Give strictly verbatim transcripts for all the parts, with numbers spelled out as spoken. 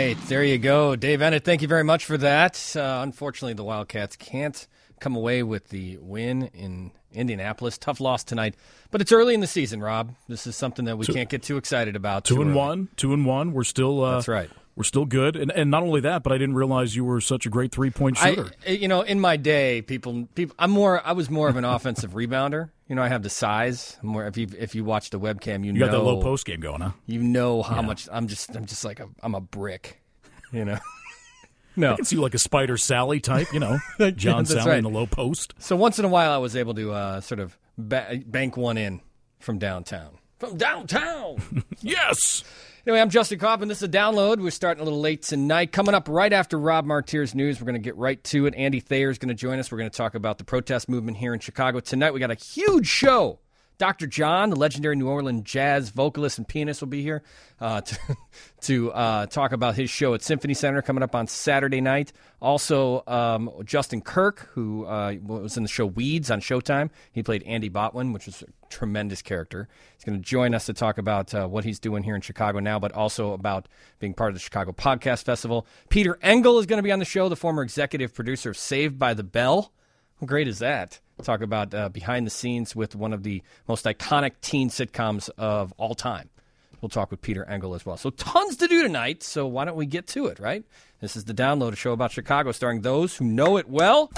right, there you go. Dave Ennett, thank you very much for that. Uh, unfortunately, the Wildcats can't come away with the win in Indianapolis. Tough loss tonight, but it's early in the season, Rob. This is something that we two, can't get too excited about. Two and early. one, two and one. We're still uh, that's right. We're still good, and and not only that, but I didn't realize you were such a great three point shooter. I, you know, in my day, people, people, I'm more. I was more of an offensive rebounder. You know, I have the size. I'm more, if you if you watch the webcam, you, you know got that low post game going, huh? You know how yeah. much I'm just. I'm just like a, I'm a brick. You know. No. I can see you like a Spider Sally type, you know, John yeah, Sally right. in the low post. So once in a while, I was able to uh, sort of ba- bank one in from downtown. From downtown! Yes! Anyway, I'm Justin Kaufman. This is a download. We're starting a little late tonight. Coming up right after Rob Martier's news, we're going to get right to it. Andy Thayer is going to join us. We're going to talk about the protest movement here in Chicago. Tonight, we got a huge show. Doctor John, the legendary New Orleans jazz vocalist and pianist, will be here uh, to, to uh, talk about his show at Symphony Center coming up on Saturday night. Also, um, Justin Kirk, who uh, was in the show Weeds on Showtime. He played Andy Botwin, which was a tremendous character. He's going to join us to talk about uh, what he's doing here in Chicago now, but also about being part of the Chicago Podcast Festival. Peter Engel is going to be on the show, the former executive producer of Saved by the Bell. How great is that? Talk about uh, behind the scenes with one of the most iconic teen sitcoms of all time. We'll talk with Peter Engel as well. So tons to do tonight, so why don't we get to it, right? This is The Download, a show about Chicago, starring those who know it well.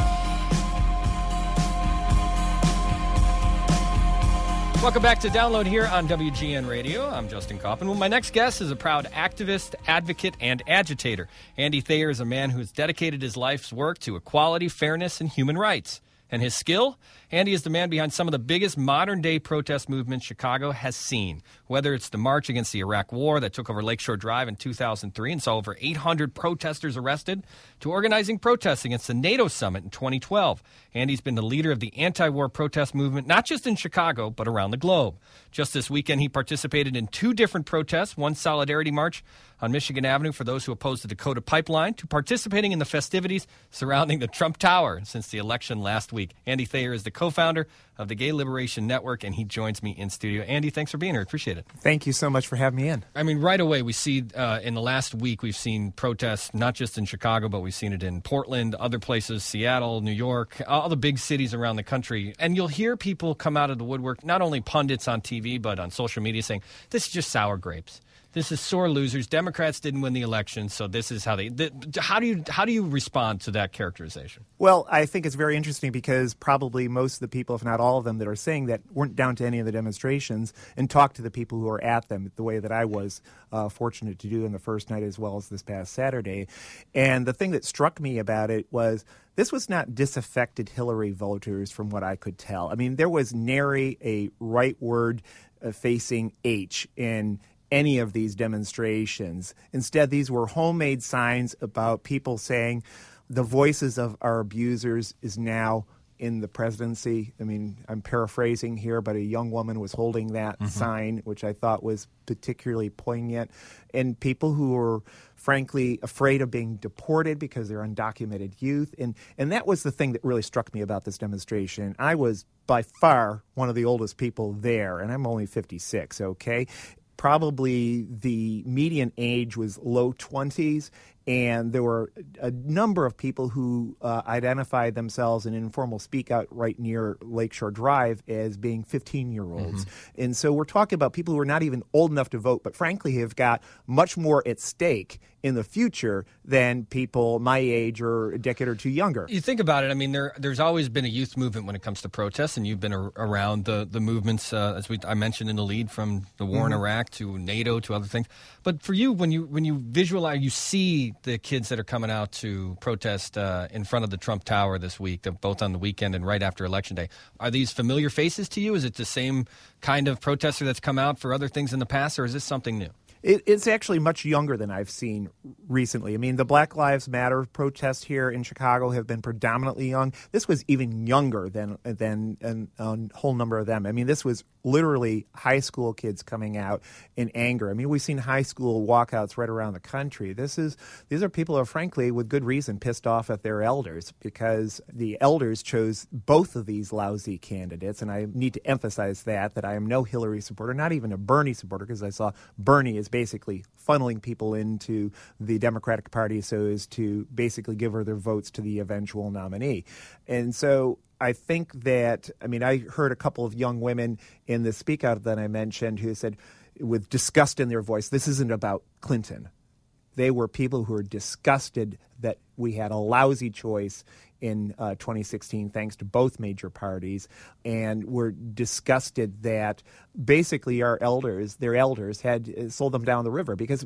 Welcome back to Download here on W G N Radio. I'm Justin Kaufman. Well, my next guest is a proud activist, advocate, and agitator. Andy Thayer is a man who has dedicated his life's work to equality, fairness, and human rights. And his skill? Andy is the man behind some of the biggest modern-day protest movements Chicago has seen. Whether it's the march against the Iraq War that took over Lakeshore Drive in two thousand three and saw over eight hundred protesters arrested, to organizing protests against the NATO summit in twenty twelve. Andy's been the leader of the anti-war protest movement, not just in Chicago, but around the globe. Just this weekend, he participated in two different protests, one solidarity march on Michigan Avenue for those who oppose the Dakota Pipeline, to participating in the festivities surrounding the Trump Tower since the election last week. Andy Thayer is the co-founder of the Gay Liberation Network, and he joins me in studio. Andy, thanks for being here. Appreciate it. Thank you so much for having me in. I mean, right away, we see uh, in the last week, we've seen protests, not just in Chicago, but we've seen it in Portland, other places, Seattle, New York, all the big cities around the country. And you'll hear people come out of the woodwork, not only pundits on T V, but on social media saying, this is just sour grapes. This is sore losers. Democrats didn't win the election, so this is how they. The, how do you how do you respond to that characterization? Well, I think it's very interesting because probably most of the people, if not all of them, that are saying that weren't down to any of the demonstrations and talked to the people who were at them the way that I was uh, fortunate to do in the first night as well as this past Saturday. And the thing that struck me about it was this was not disaffected Hillary voters from what I could tell. I mean, there was nary a rightward uh, facing H in any of these demonstrations. Instead, these were homemade signs about people saying the voices of our abusers is now in the presidency. I mean, I'm paraphrasing here, but a young woman was holding that mm-hmm. sign, which I thought was particularly poignant. And people who were, frankly, afraid of being deported because they're undocumented youth. And, and that was the thing that really struck me about this demonstration. I was by far one of the oldest people there, and I'm only fifty-six, okay? Probably the median age was low twenties, and there were a number of people who uh, identified themselves in informal speak out right near Lakeshore Drive as being fifteen-year-olds. Mm-hmm. And so we're talking about people who are not even old enough to vote, but frankly have got much more at stake in the future than people my age or a decade or two younger. You think about it, I mean, there there's always been a youth movement when it comes to protests, and you've been a, around the, the movements, uh, as we I mentioned in the lead, from the war mm-hmm. in Iraq to NATO to other things. But for you, when you when you visualize, you see the kids that are coming out to protest uh, in front of the Trump Tower this week, both on the weekend and right after Election Day. Are these familiar faces to you? Is it the same kind of protester that's come out for other things in the past, or is this something new? It, it's actually much younger than I've seen recently. I mean, the Black Lives Matter protests here in Chicago have been predominantly young. This was even younger than than an, a whole number of them. I mean, this was literally high school kids coming out in anger. I mean, we've seen high school walkouts right around the country. This is these are people who are, frankly, with good reason, pissed off at their elders because the elders chose both of these lousy candidates. And I need to emphasize that, that I am no Hillary supporter, not even a Bernie supporter, because I saw Bernie is basically funneling people into the Democratic Party so as to basically give her their votes to the eventual nominee. And so I think that, I mean, I heard a couple of young women in the speak out that I mentioned who said, with disgust in their voice, this isn't about Clinton. They were people who were disgusted that we had a lousy choice in uh, twenty sixteen, thanks to both major parties, and were disgusted that basically our elders, their elders, had sold them down the river. Because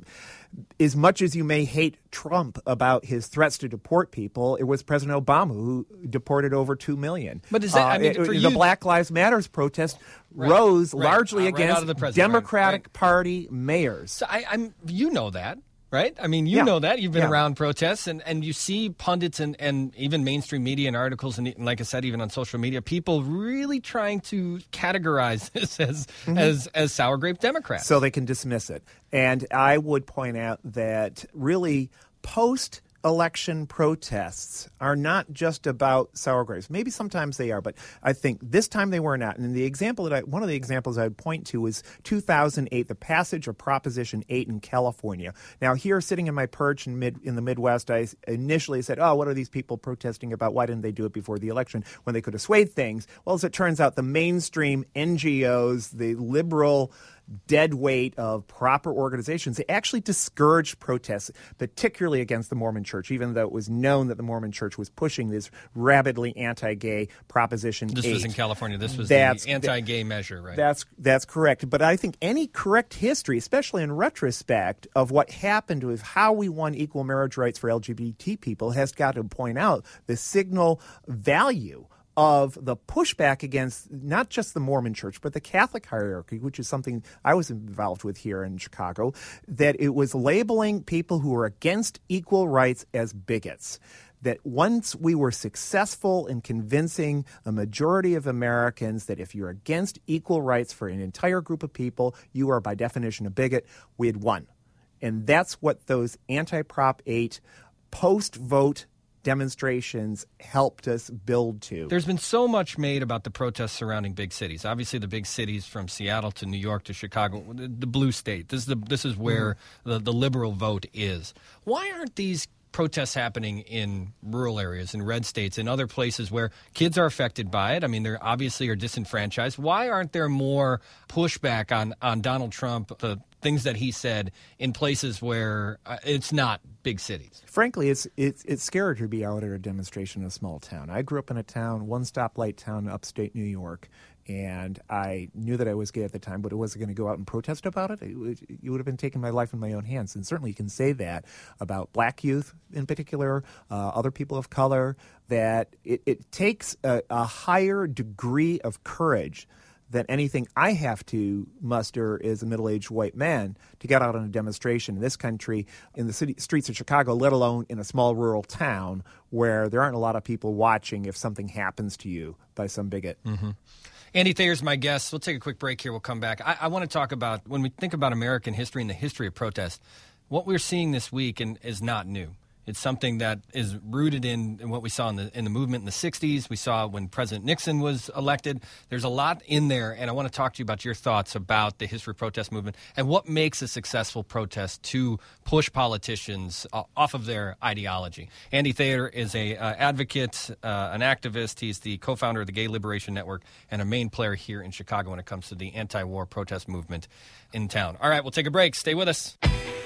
as much as you may hate Trump about his threats to deport people, it was President Obama who deported over two million. But is that, I mean, uh, for the you, Black Lives Matters protest right, rose right, largely uh, right against the Democratic right. Party mayors. So I, I'm, you know that. Right? I mean, you yeah. know that. You've been yeah. around protests, and, and you see pundits and, and even mainstream media and articles, and, and like I said, even on social media, people really trying to categorize this as mm-hmm. as, as sour grape Democrats. So they can dismiss it. And I would point out that really post election protests are not just about sour grapes. Maybe sometimes they are, but I think this time they were not. And the example that I, one of the examples I would point to was two thousand eight, the passage of Proposition eight in California. Now, here, sitting in my perch in mid in the Midwest, I initially said, "Oh, what are these people protesting about? Why didn't they do it before the election when they could have swayed things?" Well, as it turns out, the mainstream N G Os, the liberal dead weight of proper organizations, they actually discouraged protests, particularly against the Mormon Church, even though it was known that the Mormon Church was pushing this rabidly anti-gay Proposition This eight. was in California. This was that's, the anti-gay measure, right? That's that's correct. But I think any correct history, especially in retrospect, of what happened with how we won equal marriage rights for L G B T people has got to point out the signal value of the pushback against not just the Mormon Church, but the Catholic hierarchy, which is something I was involved with here in Chicago, that it was labeling people who were against equal rights as bigots. That once we were successful in convincing a majority of Americans that if you're against equal rights for an entire group of people, you are by definition a bigot, we had won. And that's what those anti-Prop eight post-vote demonstrations helped us build to. There's been so much made about the protests surrounding big cities. Obviously, the big cities from Seattle to New York to Chicago, the, the blue state. This is the this is where mm. the, the liberal vote is. Why aren't these protests happening in rural areas, in red states, in other places where kids are affected by it? I mean, they obviously are disenfranchised. Why aren't there more pushback on, on Donald Trump, the things that he said, in places where uh, it's not big cities? Frankly, it's it's it's scary to be out at a demonstration in a small town. I grew up in a town, one stoplight town, upstate New York, and I knew that I was gay at the time, but I wasn't going to go out and protest about it. It would, it would have been taking my life in my own hands. And certainly you can say that about black youth in particular, uh, other people of color, that it, it takes a, a higher degree of courage than anything I have to muster as a middle-aged white man to get out on a demonstration in this country, in the city streets of Chicago, let alone in a small rural town where there aren't a lot of people watching if something happens to you by some bigot. Mm-hmm. Andy Thayer's my guest. We'll take a quick break here. We'll come back. I, I want to talk about, when we think about American history and the history of protest, what we're seeing this week and is not new. It's something that is rooted in, in what we saw in the in the movement in the sixties. We saw when President Nixon was elected. There's a lot in there, and I want to talk to you about your thoughts about the history of protest movement and what makes a successful protest to push politicians uh, off of their ideology. Andy Thayer is a uh, advocate, uh, an activist. He's the co-founder of the Gay Liberation Network and a main player here in Chicago when it comes to the anti-war protest movement in town. All right, we'll take a break. Stay with us.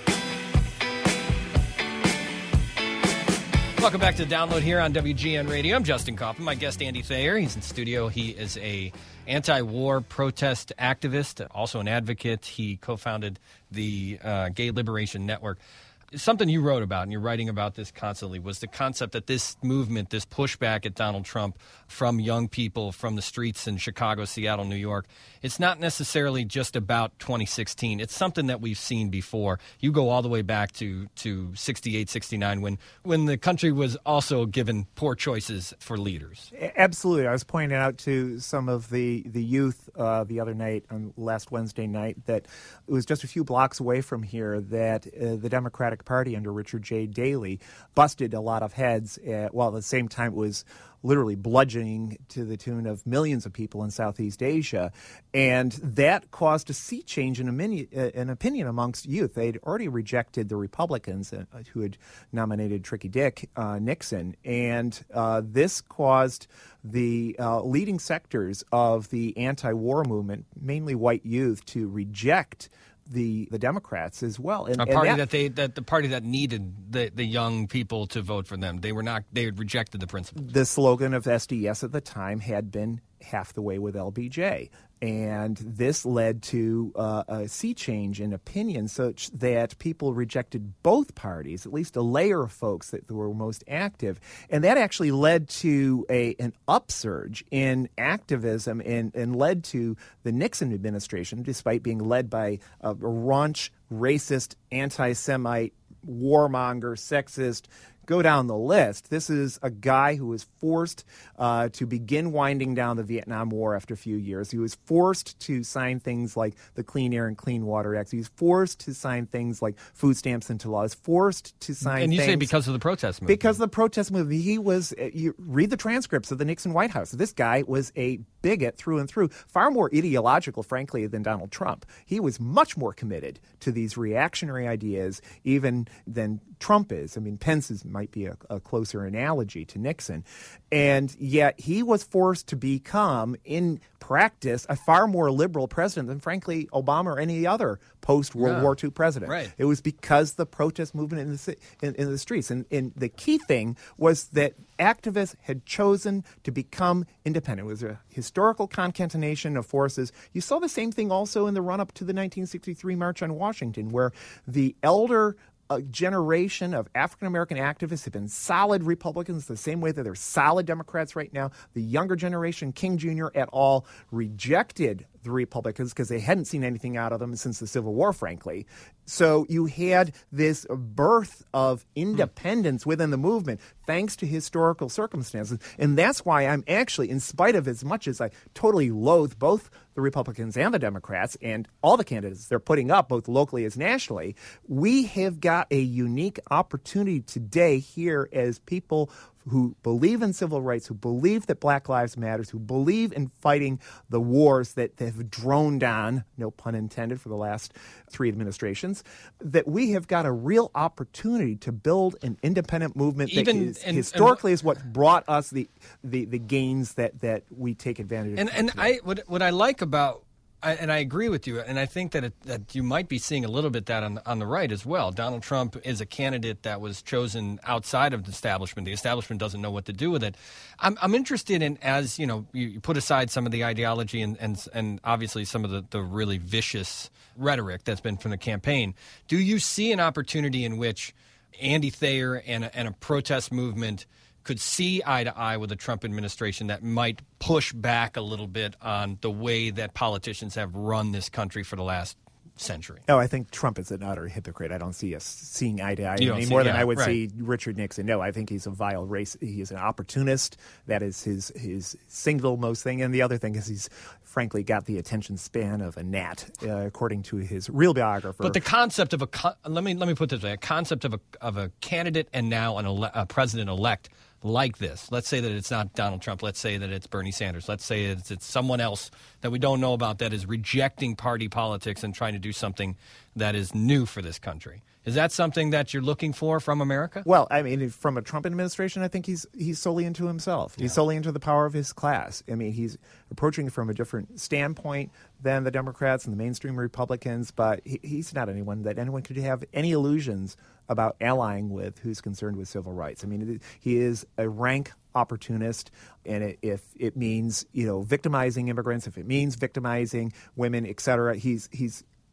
Welcome back to the Download here on W G N Radio. I'm Justin Kaufman. My guest, Andy Thayer. He's in studio. He is a anti-war protest activist, also an advocate. He co-founded the uh, Gay Liberation Network. something you wrote about, and you're writing about this constantly, was the concept that this movement, this pushback at Donald Trump from young people from the streets in Chicago, Seattle, New York, it's not necessarily just about twenty sixteen. It's something that we've seen before. You go all the way back to, to sixty-eight, sixty-nine, when, when the country was also given poor choices for leaders. Absolutely. I was pointing out to some of the, the youth uh, the other night, on last Wednesday night, that it was just a few blocks away from here that uh, the Democratic Party under Richard J. Daley busted a lot of heads, at, while at the same time it was literally bludgeoning to the tune of millions of people in Southeast Asia. And that caused a sea change in, in opinion amongst youth. They'd already rejected the Republicans uh, who had nominated Tricky Dick uh, Nixon. And uh, this caused the uh, leading sectors of the anti-war movement, mainly white youth, to reject the the Democrats as well. And, a party and that, that, they that the party that needed the, the young people to vote for them. They were not they had rejected the principles. The slogan of S D S at the time had been half the way with L B J. And this led to uh, a sea change in opinion such that people rejected both parties, at least a layer of folks that were most active. And that actually led to a an upsurge in activism and, and led to the Nixon administration, despite being led by a raunch, racist, anti-Semite, warmonger, sexist, go down the list. This is a guy who was forced uh, to begin winding down the Vietnam War after a few years. He was forced to sign things like the Clean Air and Clean Water Act. He was forced to sign things like food stamps into law. He was forced to sign And you things, say because of the protest movement. Because of the protest movement. He was, you read the transcripts of the Nixon White House. This guy was a bigot through and through, far more ideological, frankly, than Donald Trump. He was much more committed to these reactionary ideas even than Trump is. I mean, Pence is, might be a, a closer analogy to Nixon. And yet he was forced to become, in practice, a far more liberal president than, frankly, Obama or any other post-World Yeah. War Two president. Right. It was because the protest movement in the, in, in the streets. And, and the key thing was that activists had chosen to become independent. It was a historical concatenation of forces. You saw the same thing also in the run-up to the nineteen sixty-three March on Washington, where the elder a generation of African-American activists have been solid Republicans the same way that they're solid Democrats right now. The younger generation, King Junior et al., rejected the Republicans because they hadn't seen anything out of them since the Civil War, frankly. So you had this birth of independence within the movement thanks to historical circumstances. And that's why I'm actually, in spite of as much as I totally loathe both the Republicans and the Democrats and all the candidates they're putting up, both locally as nationally, we have got a unique opportunity today here as people who believe in civil rights, who believe that Black Lives Matter, who believe in fighting the wars that have droned on, no pun intended, for the last three administrations, that we have got a real opportunity to build an independent movement that Even, is, and, historically and, is what brought us the, the, the gains that, that we take advantage of. And, and I what, what I like about I, and I agree with you, and I think that it, that you might be seeing a little bit that on, on the right as well. Donald Trump is a candidate that was chosen outside of the establishment. The establishment doesn't know what to do with it. I'm, I'm interested in, as you know, you, you put aside some of the ideology and and, and obviously some of the, the really vicious rhetoric that's been from the campaign. Do you see an opportunity in which Andy Thayer and a, and a protest movement could see eye to eye with the Trump administration that might push back a little bit on the way that politicians have run this country for the last century? No, I think Trump is an utter hypocrite. I don't see us seeing eye to eye You don't any see- more than yeah, I would right. see Richard Nixon. No, I think he's a vile race. He is an opportunist. That is his his single most thing. And the other thing is he's frankly got the attention span of a gnat, uh, according to his real biographer. But the concept of a co- let me let me put it this way: a concept of a of a candidate and now an ele- a president elect like this. Let's say that it's not Donald Trump. Let's say that it's Bernie Sanders. Let's say it's, it's someone else that we don't know about that is rejecting party politics and trying to do something that is new for this country. Is that something that you're looking for from America? Well, I mean, from a Trump administration, I think he's he's solely into himself. He's Yeah. solely into the power of his class. I mean, he's approaching it from a different standpoint than the Democrats and the mainstream Republicans, but he, he's not anyone that anyone could have any illusions about allying with who's concerned with civil rights. I mean, it, he is a rank opportunist, and it, if it means, you know, victimizing immigrants, if it means victimizing women, et cetera, he's he's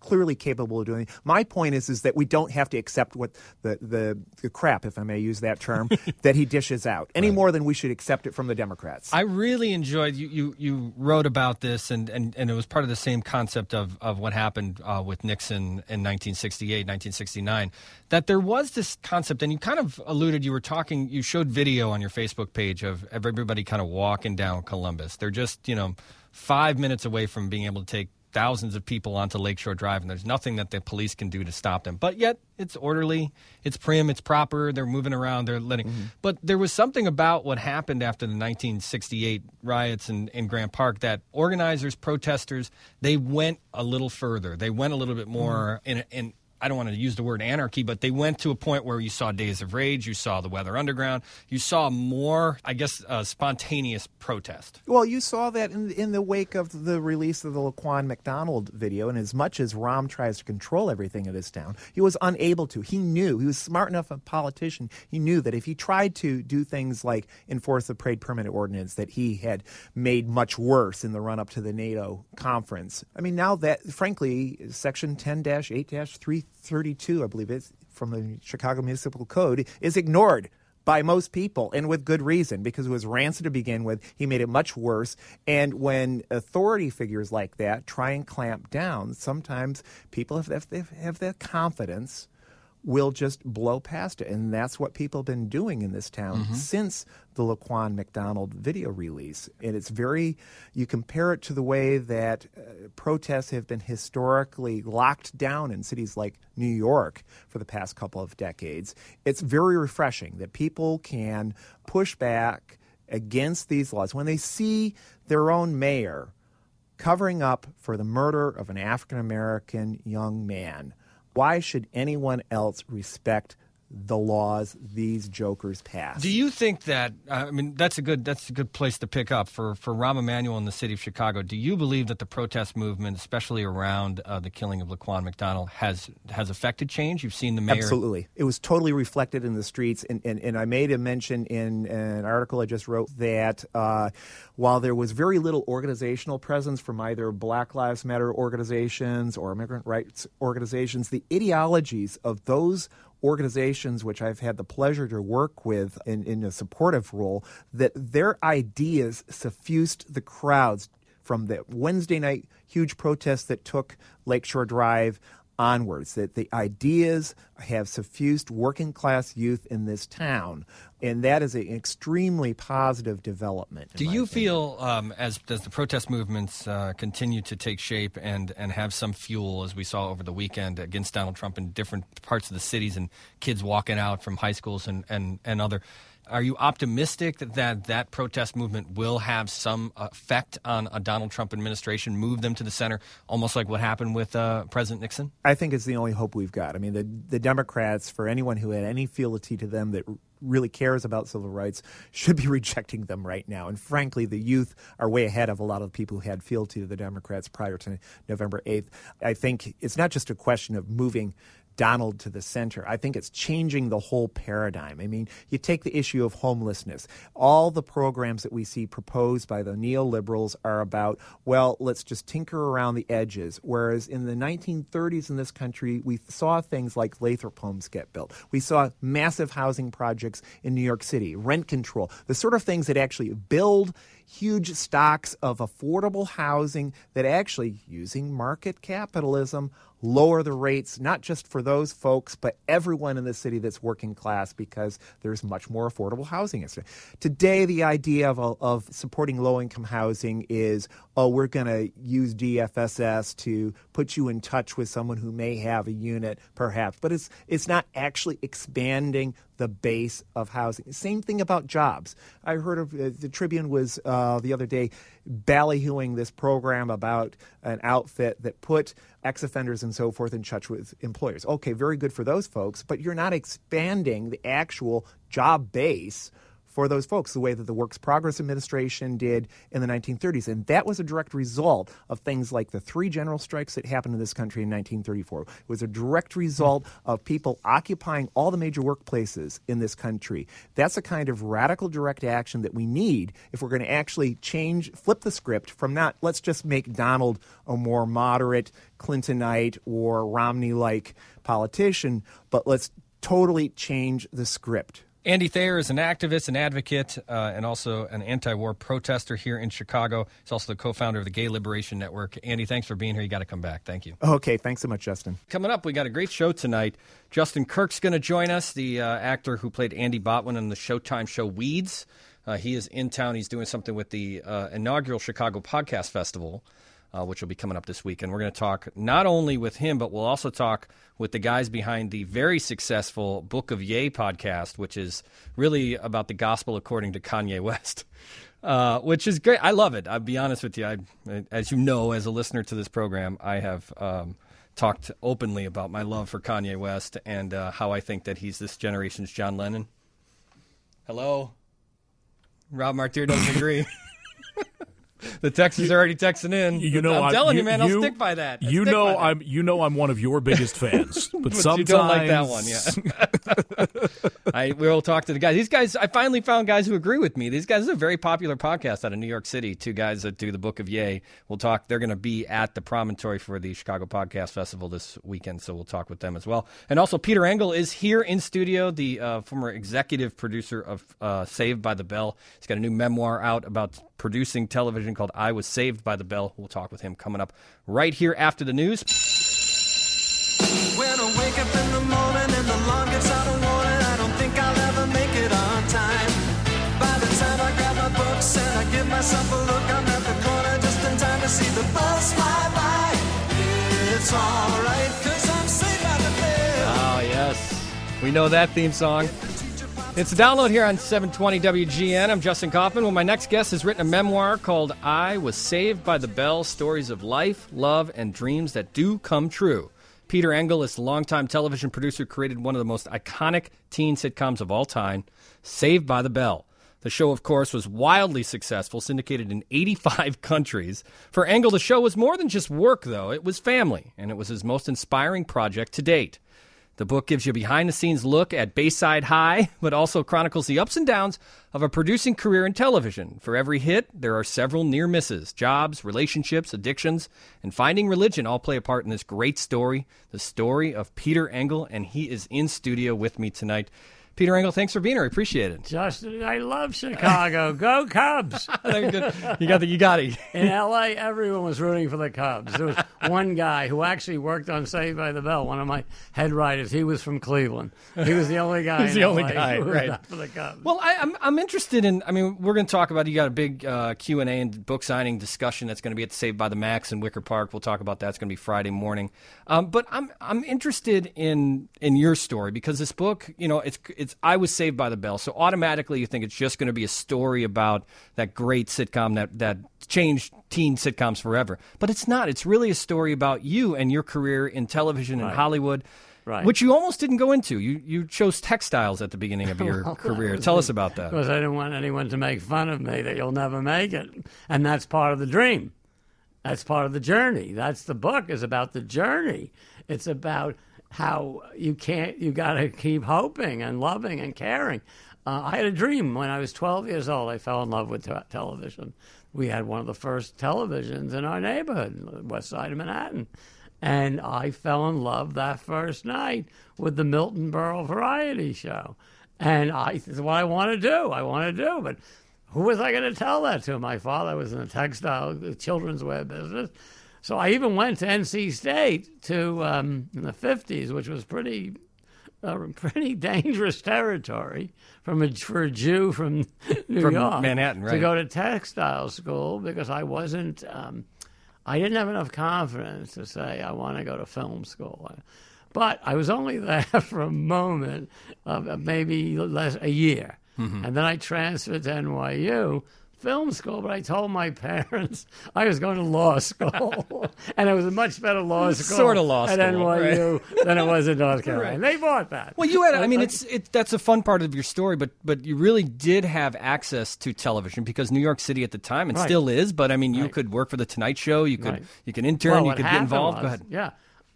clearly capable of doing it. My point is is that we don't have to accept what the, the, the crap, if I may use that term, that he dishes out, any right. more than we should accept it from the Democrats. I really enjoyed, you, you, you wrote about this, and, and, and it was part of the same concept of, of what happened uh, with Nixon in nineteen sixty-eight, nineteen sixty-nine, that there was this concept, and you kind of alluded, you were talking, you showed video on your Facebook page of everybody kind of walking down Columbus. They're just, you know, five minutes away from being able to take thousands of people onto Lakeshore Drive, and there's nothing that the police can do to stop them. But yet, it's orderly, it's prim, it's proper, they're moving around, they're letting... Mm-hmm. But there was something about what happened after the nineteen sixty-eight riots in, in Grant Park that organizers, protesters, they went a little further. They went a little bit more mm-hmm. in, in I don't want to use the word anarchy, but they went to a point where you saw Days of Rage, you saw the Weather Underground, you saw more, I guess, uh, spontaneous protest. Well, you saw that in, in the wake of the release of the Laquan McDonald video, and as much as Rahm tries to control everything in this town, he was unable to. He knew, he was smart enough a politician, he knew that if he tried to do things like enforce the Parade Permit Ordinance that he had made much worse in the run-up to the NATO conference. I mean, now that, frankly, Section ten dash eight dash three thirty-two, I believe it's from the Chicago Municipal Code, is ignored by most people, and with good reason, because it was rancid to begin with. He made it much worse. And when authority figures like that try and clamp down, sometimes people, if they have the confidence, will just blow past it. And that's what people have been doing in this town mm-hmm. since the Laquan McDonald video release. And it's very, you compare it to the way that uh, protests have been historically locked down in cities like New York for the past couple of decades. It's very refreshing that people can push back against these laws when they see their own mayor covering up for the murder of an African-American young man. Why should anyone else respect the laws these jokers pass? Do you think that, uh, I mean, that's a good that's a good place to pick up for, for Rahm Emanuel in the city of Chicago. Do you believe that the protest movement, especially around uh, the killing of Laquan McDonald, has has affected change? You've seen the mayor. Absolutely. It was totally reflected in the streets. And, and, and I made a mention in an article I just wrote that uh, while there was very little organizational presence from either Black Lives Matter organizations or immigrant rights organizations, the ideologies of those organizations, which I've had the pleasure to work with in, in a supportive role, that their ideas suffused the crowds from the Wednesday night huge protests that took Lakeshore Drive onwards, that the ideas have suffused working class youth in this town. And that is an extremely positive development. Do you feel, um, as, as the protest movements uh, continue to take shape and, and have some fuel, as we saw over the weekend against Donald Trump in different parts of the cities and kids walking out from high schools and, and, and other, are you optimistic that, that that protest movement will have some effect on a Donald Trump administration, move them to the center, almost like what happened with uh, President Nixon? I think it's the only hope we've got. I mean, the, the Democrats, for anyone who had any fealty to them that really cares about civil rights, should be rejecting them right now. And frankly, the youth are way ahead of a lot of the people who had fealty to the Democrats prior to November eighth. I think it's not just a question of moving Donald to the center. I think it's changing the whole paradigm. I mean, you take the issue of homelessness. All the programs that we see proposed by the neoliberals are about, well, let's just tinker around the edges. Whereas in the nineteen thirties in this country, we saw things like Lathrop homes get built. We saw massive housing projects in New York City, rent control, the sort of things that actually build huge stocks of affordable housing that actually, using market capitalism, lower the rates, not just for those folks, but everyone in the city that's working class, because there's much more affordable housing. Today, the idea of, of supporting low-income housing is, oh, we're going to use D F S S to put you in touch with someone who may have a unit, perhaps. But it's it's not actually expanding the base of housing. Same thing about jobs. I heard of uh, the Tribune was uh, the other day ballyhooing this program about an outfit that put ex-offenders and so forth in touch with employers. Okay, very good for those folks, but you're not expanding the actual job base for those folks, the way that the Works Progress Administration did in the nineteen thirties. And that was a direct result of things like the three general strikes that happened in this country in nineteen thirty-four. It was a direct result of people occupying all the major workplaces in this country. That's a kind of radical direct action that we need if we're going to actually change, flip the script from not, let's just make Donald a more moderate Clintonite or Romney-like politician, but let's totally change the script. Andy Thayer is an activist, an advocate, uh, and also an anti-war protester here in Chicago. He's also the co-founder of the Gay Liberation Network. Andy, thanks for being here. You got to come back. Thank you. Okay, thanks so much, Justin. Coming up, we got a great show tonight. Justin Kirk's going to join us, the uh, actor who played Andy Botwin on the Showtime show Weeds. Uh, he is in town. He's doing something with the uh, inaugural Chicago Podcast Festival, uh, which will be coming up this week. And we're going to talk not only with him, but we'll also talk with the guys behind the very successful Book of Ye podcast, which is really about the gospel according to Kanye West, uh, which is great. I love it. I'll be honest with you. I, as you know, as a listener to this program, I have um, talked openly about my love for Kanye West and uh, how I think that he's this generation's John Lennon. Hello? Rob Martir doesn't agree. The Texans are already texting in. You know, I'm I, telling you, you, man, you, I'll stick by that. I'll you stick know, by that. I'm. You know, I'm one of your biggest fans. But, but sometimes you don't like that one, yeah. I we'll talk to the guys. These guys, I finally found guys who agree with me. These guys is a very popular podcast out of New York City. Two guys that do the Book of Ye. We'll talk. They're going to be at the Promontory for the Chicago Podcast Festival this weekend, so we'll talk with them as well. And also, Peter Engel is here in studio, the uh, former executive producer of uh, Saved by the Bell. He's got a new memoir out about producing television called I Was Saved by the Bell. We'll talk with him coming up right here after the news. When I wake up in the morning and the alarm gets out of warning, I don't think I'll ever make it on time. By the time I grab my books and I give myself a look, I'm at the corner just in time to see the bus fly by. It's all right, 'cause I'm saved by the bell. Oh, yes. We know that theme song. It's a download here on seven twenty W G N. I'm Justin Kaufman. Well, my next guest has written a memoir called I Was Saved by the Bell, Stories of Life, Love, and Dreams That Do Come True. Peter Engel, this longtime television producer, created one of the most iconic teen sitcoms of all time, Saved by the Bell. The show, of course, was wildly successful, syndicated in eighty-five countries. For Engel, the show was more than just work, though. It was family, and it was his most inspiring project to date. The book gives you a behind-the-scenes look at Bayside High, but also chronicles the ups and downs of a producing career in television. For every hit, there are several near misses. Jobs, relationships, addictions, and finding religion all play a part in this great story, the story of Peter Engel, and he is in studio with me tonight. Peter Engel, thanks for being here. I appreciate it. Justin, I love Chicago. Go Cubs! You got the, you got it. In L A, everyone was rooting for the Cubs. There was one guy who actually worked on Saved by the Bell, one of my head writers. He was from Cleveland. He was the only guy. He's in the only L A guy, who was right? not for the Cubs. Well, I, I'm I'm interested in. I mean, we're going to talk about. You got a big uh, Q and A and book signing discussion that's going to be at the Saved by the Max in Wicker Park. We'll talk about that. It's going to be Friday morning. Um, but I'm I'm interested in in your story because this book, you know, it's it's I Was Saved by the Bell. So automatically you think it's just going to be a story about that great sitcom that, that changed teen sitcoms forever. But it's not. It's really a story about you and your career in television and Right. Hollywood, Right. which you almost didn't go into. You you chose textiles at the beginning of your Well, career. Tell us about that. Because I didn't want anyone to make fun of me that you'll never make it. And that's part of the dream. That's part of the journey. That's the book is about the journey. It's about how you can't, you got to keep hoping and loving and caring. Uh, I had a dream when I was twelve years old. I fell in love with te- television. We had one of the first televisions in our neighborhood, west side of Manhattan. And I fell in love that first night with the Milton Berle variety show. And I, it's what I want to do. I want to do. But who was I going to tell that to? My father was in the textile, the children's wear business. So I even went to N C State to um, in the fifties, which was pretty, uh, pretty dangerous territory from a, for a Jew from New From York, Manhattan, right. to go to textile school because I wasn't, um, I didn't have enough confidence to say I want to go to film school. But I was only there for a moment of maybe less a year, mm-hmm. and then I transferred to N Y U film school, but I told my parents I was going to law school, and it was a much better law school, Sort of law at school, N Y U right? than it was in North Carolina. Right. And they bought that. Well, you had, I mean, it's it, that's a fun part of your story, but but you really did have access to television because New York City at the time, and Right. still is, but I mean, you Right. could work for The Tonight Show, you could Right. you can intern, Well, you what could get happened involved. was, Go ahead. Yeah,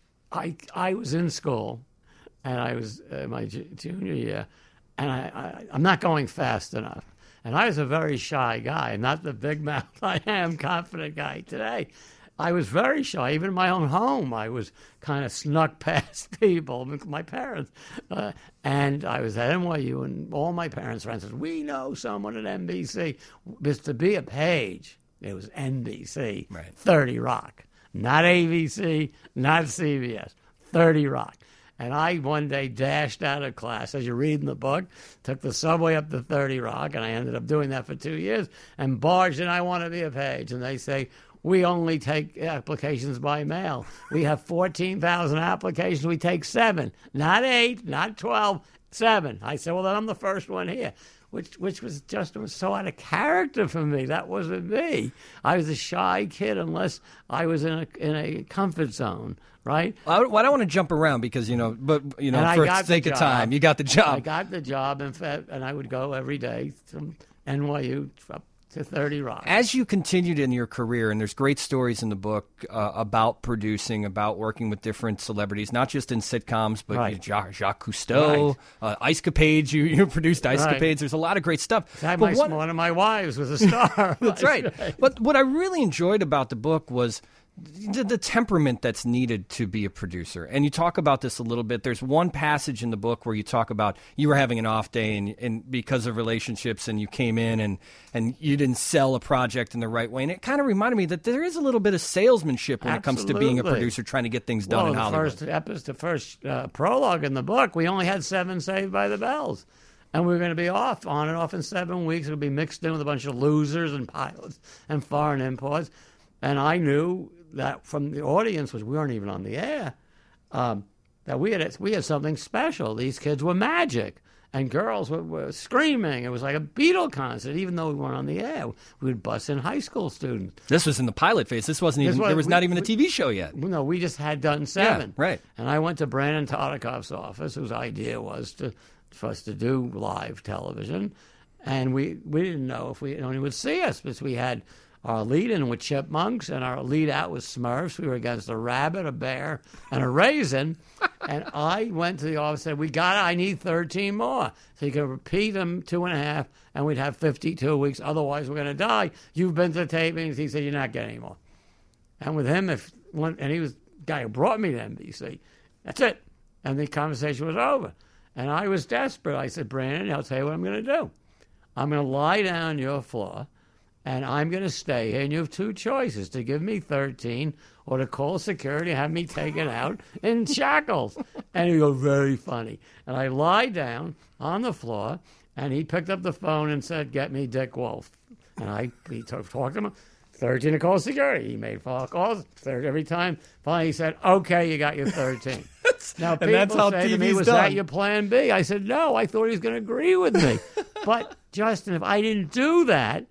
I I was in school, and I was uh, my ju- junior year, and I, I I'm not going fast enough, and I was a very shy guy, not the big mouth I am, confident guy today. I was very shy, even in my own home. I was kind of snuck past people, my parents, uh, and I was at N Y U, and all my parents' friends said, "We know someone at N B C." Mister B a Page, it was N B C, Right. thirty Rock. Not A B C, not C B S, thirty Rock. And I one day dashed out of class, as you read in the book, took the subway up to thirty Rock, and I ended up doing that for two years, and barged in, I want to be a Page. And they say, we only take applications by mail. We have fourteen thousand applications, we take seven. Not eight, not twelve, seven. I said, well, then I'm the first one here. Which which was just was so out of character for me. That wasn't me. I was a shy kid unless I was in a in a comfort zone, right? I, well, I don't want to jump around because, you know, but, you know, And I for got the sake of job. time, you got the job. I got the job, and and I would go every day from N Y U up to thirty Rock. As you continued in your career, and there's great stories in the book uh, about producing, about working with different celebrities, not just in sitcoms, but Right. you know, Jacques, Jacques Cousteau, Right. uh, Ice Capades. You, you produced Ice Right. Capades. There's a lot of great stuff. That But my, what- one of my wives was a star. That's right. But what I really enjoyed about the book was the, the temperament that's needed to be a producer. And you talk about this a little bit. There's one passage in the book where you talk about you were having an off day and, and because of relationships, and you came in and, and you didn't sell a project in the right way. And it kind of reminded me that there is a little bit of salesmanship when it comes to being a Absolutely. producer, trying to get things done Well, in the Hollywood. first episode, the first uh, prologue in the book, we only had seven Saved by the Bells. And we were going to be off, on and off in seven weeks. It would be mixed in with a bunch of losers and pilots and foreign imports. And I knew that from the audience, which we weren't even on the air, um, that we had we had something special. These kids were magic. And girls were, were screaming. It was like a Beatle concert, even though we weren't on the air. We would bus in high school students. This was in the pilot phase. This wasn't This even, was- there was we- not even a we- T V show yet. No, we just had done seven. Yeah, right. And I went to Brandon Tartikoff's office, whose idea was to for us to do live television. And we, we didn't know if we anyone would see us, because we had our lead in with chipmunks and our lead out with Smurfs. We were against a rabbit, a bear, and a raisin. And I went to the office and said, we got it. I need thirteen more. So you can repeat them two and a half, and we'd have fifty-two weeks. Otherwise, we're going to die. You've been to tapings. He said, you're not getting any more. And with him, if one, and he was the guy who brought me to N B C. That's it. And the conversation was over. And I was desperate. I said, Brandon, I'll tell you what I'm going to do. I'm going to lie down on your floor, and I'm going to stay here. And you have two choices, to give me thirteen or to call security and have me taken out in shackles. And he goes, very funny. And I lie down on the floor, and he picked up the phone and said, get me Dick Wolf. And I he talked to him. thirteen to call security. He made four calls third every time. Finally, he said, okay, you got your thirteen. Now, people and that's how say to me, T V's was done. that your plan B? I said, no, I thought he was going to agree with me. But, Justin, if I didn't do that,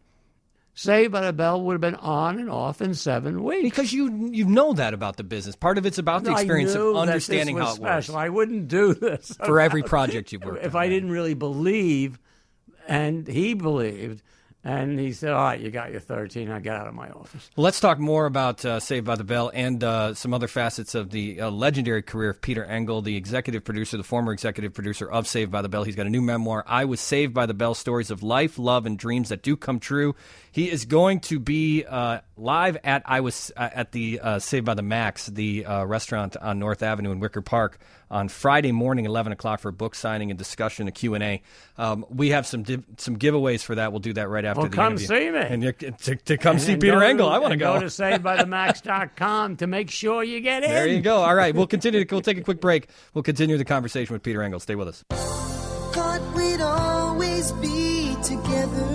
Saved by the Bell would have been on and off in seven weeks. Because you you know that about the business. Part of it's about the I experience knew of that understanding this how was it works. special. I wouldn't do this For every project you've worked if on. I didn't really believe, and he believed. And he said, all right, you got your thirteen. Now get out of my office. Well, let's talk more about uh, Saved by the Bell and uh, some other facets of the uh, legendary career of Peter Engel, the executive producer, the former executive producer of Saved by the Bell. He's got a new memoir, I Was Saved by the Bell, Stories of Life, Love, and Dreams That Do Come True. He is going to be uh, live at I was uh, at the uh, Saved by the Max, the uh, restaurant on North Avenue in Wicker Park, on Friday morning, eleven o'clock, for a book signing and discussion, a Q and A. Um, we have some div- some giveaways for that. We'll do that right after Well, the come interview. see me. And you, to, to come And- see and Peter go to- Engel. I want to and go. Go to saved by the max dot com to make sure you get in. There you go. All right, we'll continue. To, we'll take a quick break. We'll continue the conversation with Peter Engel. Stay with us. Thought we'd always be together.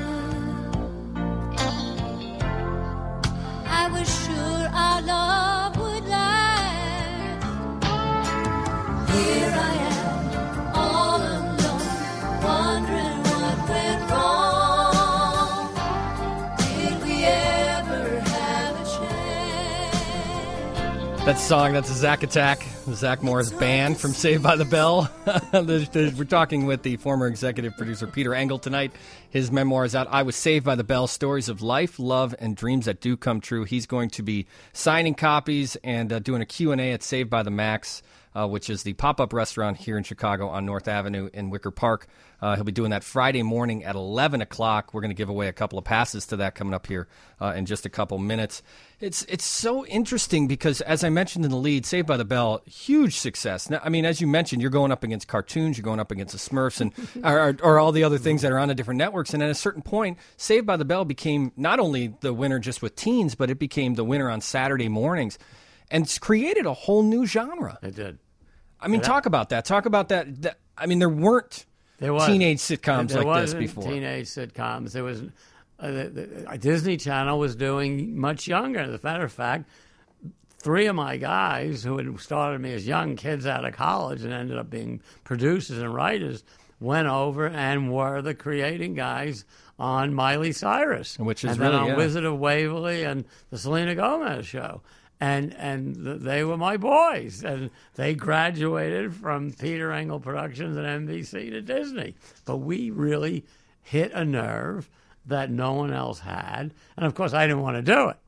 I was sure our love would last. Here I am, all alone, wondering what went wrong. That song, that's a Zack Attack, Zach Morris band from Saved by the Bell. We're talking with the former executive producer Peter Engel tonight. His memoir is out, I Was Saved by the Bell, Stories of Life, Love, and Dreams That Do Come True. He's going to be signing copies and uh, doing a Q and A at Saved by the Max, uh, which is the pop-up restaurant here in Chicago on North Avenue in Wicker Park. Uh, he'll be doing that Friday morning at eleven o'clock. We're going to give away a couple of passes to that coming up here uh, in just a couple minutes. It's it's so interesting because, as I mentioned in the lead, Saved by the Bell, huge success. Now, I mean, as you mentioned, you're going up against cartoons, you're going up against the Smurfs, and or, or all the other things that are on the different networks. And at a certain point, Saved by the Bell became not only the winner just with teens, but it became the winner on Saturday mornings, and it's created a whole new genre. It did. I mean, Yeah. talk about that. Talk about that. that I mean, there weren't There was teenage sitcoms there like this wasn't before. Teenage sitcoms. There was uh, the, the Disney Channel was doing much younger. As a matter of fact, three of my guys who had started me as young kids out of college and ended up being producers and writers went over and were the creating guys on Miley Cyrus, Which is and then really, on yeah. Wizard of Waverly and the Selena Gomez show. And and th- they were my boys, and they graduated from Peter Engel Productions and N B C to Disney. But we really hit a nerve that no one else had, and of course I didn't want to do it.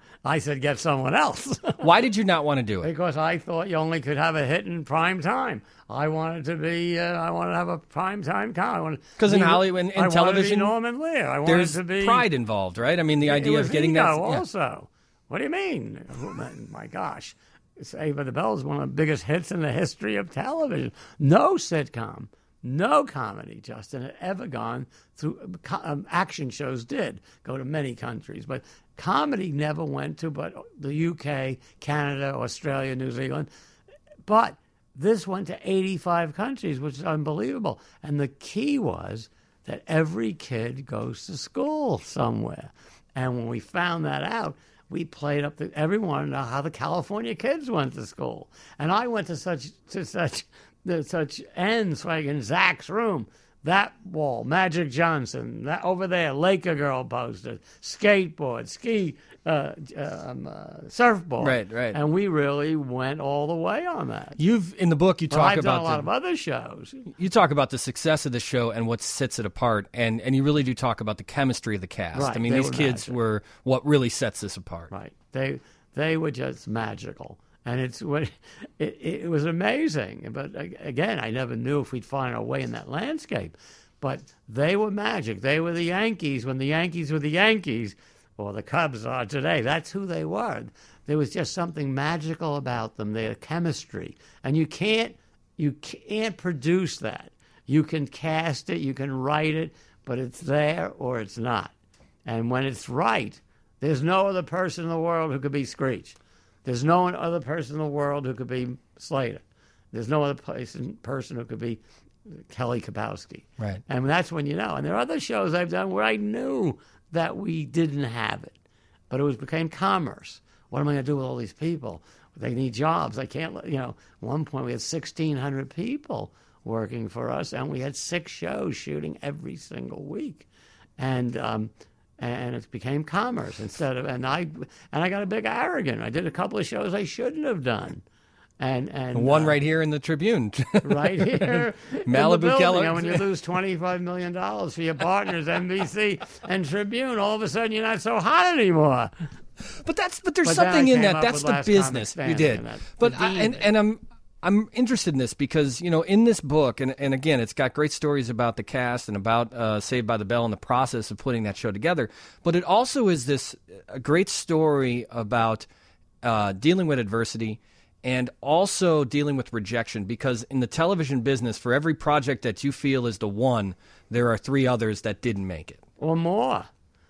I said, get someone else. Why did you not want to do it? Because I thought you only could have a hit in prime time. I wanted to be, uh, I wanted to have a prime time comedy. Because in Hollywood, in, in I television, wanted to be Norman Lear. I wanted there's to be pride involved, right? I mean, the It idea was of getting ego that. yeah. also. What do you mean? Oh, my gosh. Saved by the Bell is one of the biggest hits in the history of television. No sitcom, no comedy, Justin, had ever gone through. Um, action shows did go to many countries, but comedy never went to but the U K, Canada, Australia, New Zealand. But this went to eighty-five countries, which is unbelievable. And the key was that every kid goes to school somewhere. And when we found that out, we played up the everyone know how the California kids went to school, and I went to such to such to such ends like in Zach's room. That wall, Magic Johnson, that over there, Laker girl posters, skateboard, ski, uh, um, uh, surfboard, Right, right. And we really went all the way on that. You've in the book you But talk I've about done a lot the, of other shows. you talk about the success of the show and what sets it apart, and, and you really do talk about the chemistry of the cast. Right, I mean, they these were kids magic. were what really sets this apart. Right. They they were just magical. And it's what it, it was amazing. But again, I never knew if we'd find our way in that landscape. But they were magic. They were the Yankees when the Yankees were the Yankees, or the Cubs are today. That's who they were. There was just something magical about them, their chemistry. And you can't you can't produce that. You can cast it, you can write it, but it's there or it's not. And when it's right, there's no other person in the world who could be Screech. There's no other person in the world who could be Slater. There's no other person, person who could be Kelly Kapowski. Right. And that's when you know. And there are other shows I've done where I knew that we didn't have it. But it was became commerce. What am I going to do with all these people? They need jobs. I can't, let- you know, at one point we had sixteen hundred people working for us, and we had six shows shooting every single week. And, um, and it became commerce instead of, and I, and I got a big arrogant. I did a couple of shows I shouldn't have done. And, and One uh, right here in the Tribune. right here in Malibu the building. Keller. And when you lose twenty-five million dollars for your partners, N B C and Tribune, all of a sudden you're not so hot anymore. But that's but there's But then something I in came that. up That's with the Last Comic business. You Standing did. and that- But the I, and dean and I'm I'm interested in this because, you know, in this book, and, and again, it's got great stories about the cast and about uh, Saved by the Bell and the process of putting that show together. But it also is this a great story about uh, dealing with adversity and also dealing with rejection, because in the television business, for every project that you feel is the one, there are three others that didn't make it. Or more.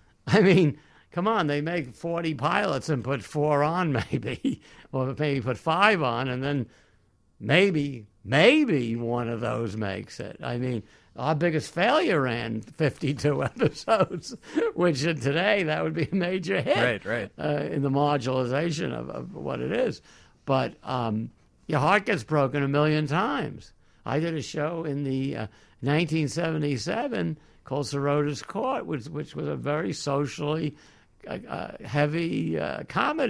I mean, come on, they make forty pilots and put four on maybe, or maybe put five on, and then maybe, maybe one of those makes it. I mean, our biggest failure ran fifty-two episodes, which today that would be a major hit. Right, right. Uh, in the marginalization of, of what it is. But um, your heart gets broken a million times. I did a show in the uh, nineteen seventy-seven called Sorota's Court, which, which was a very socially uh, uh, heavy uh, comedy.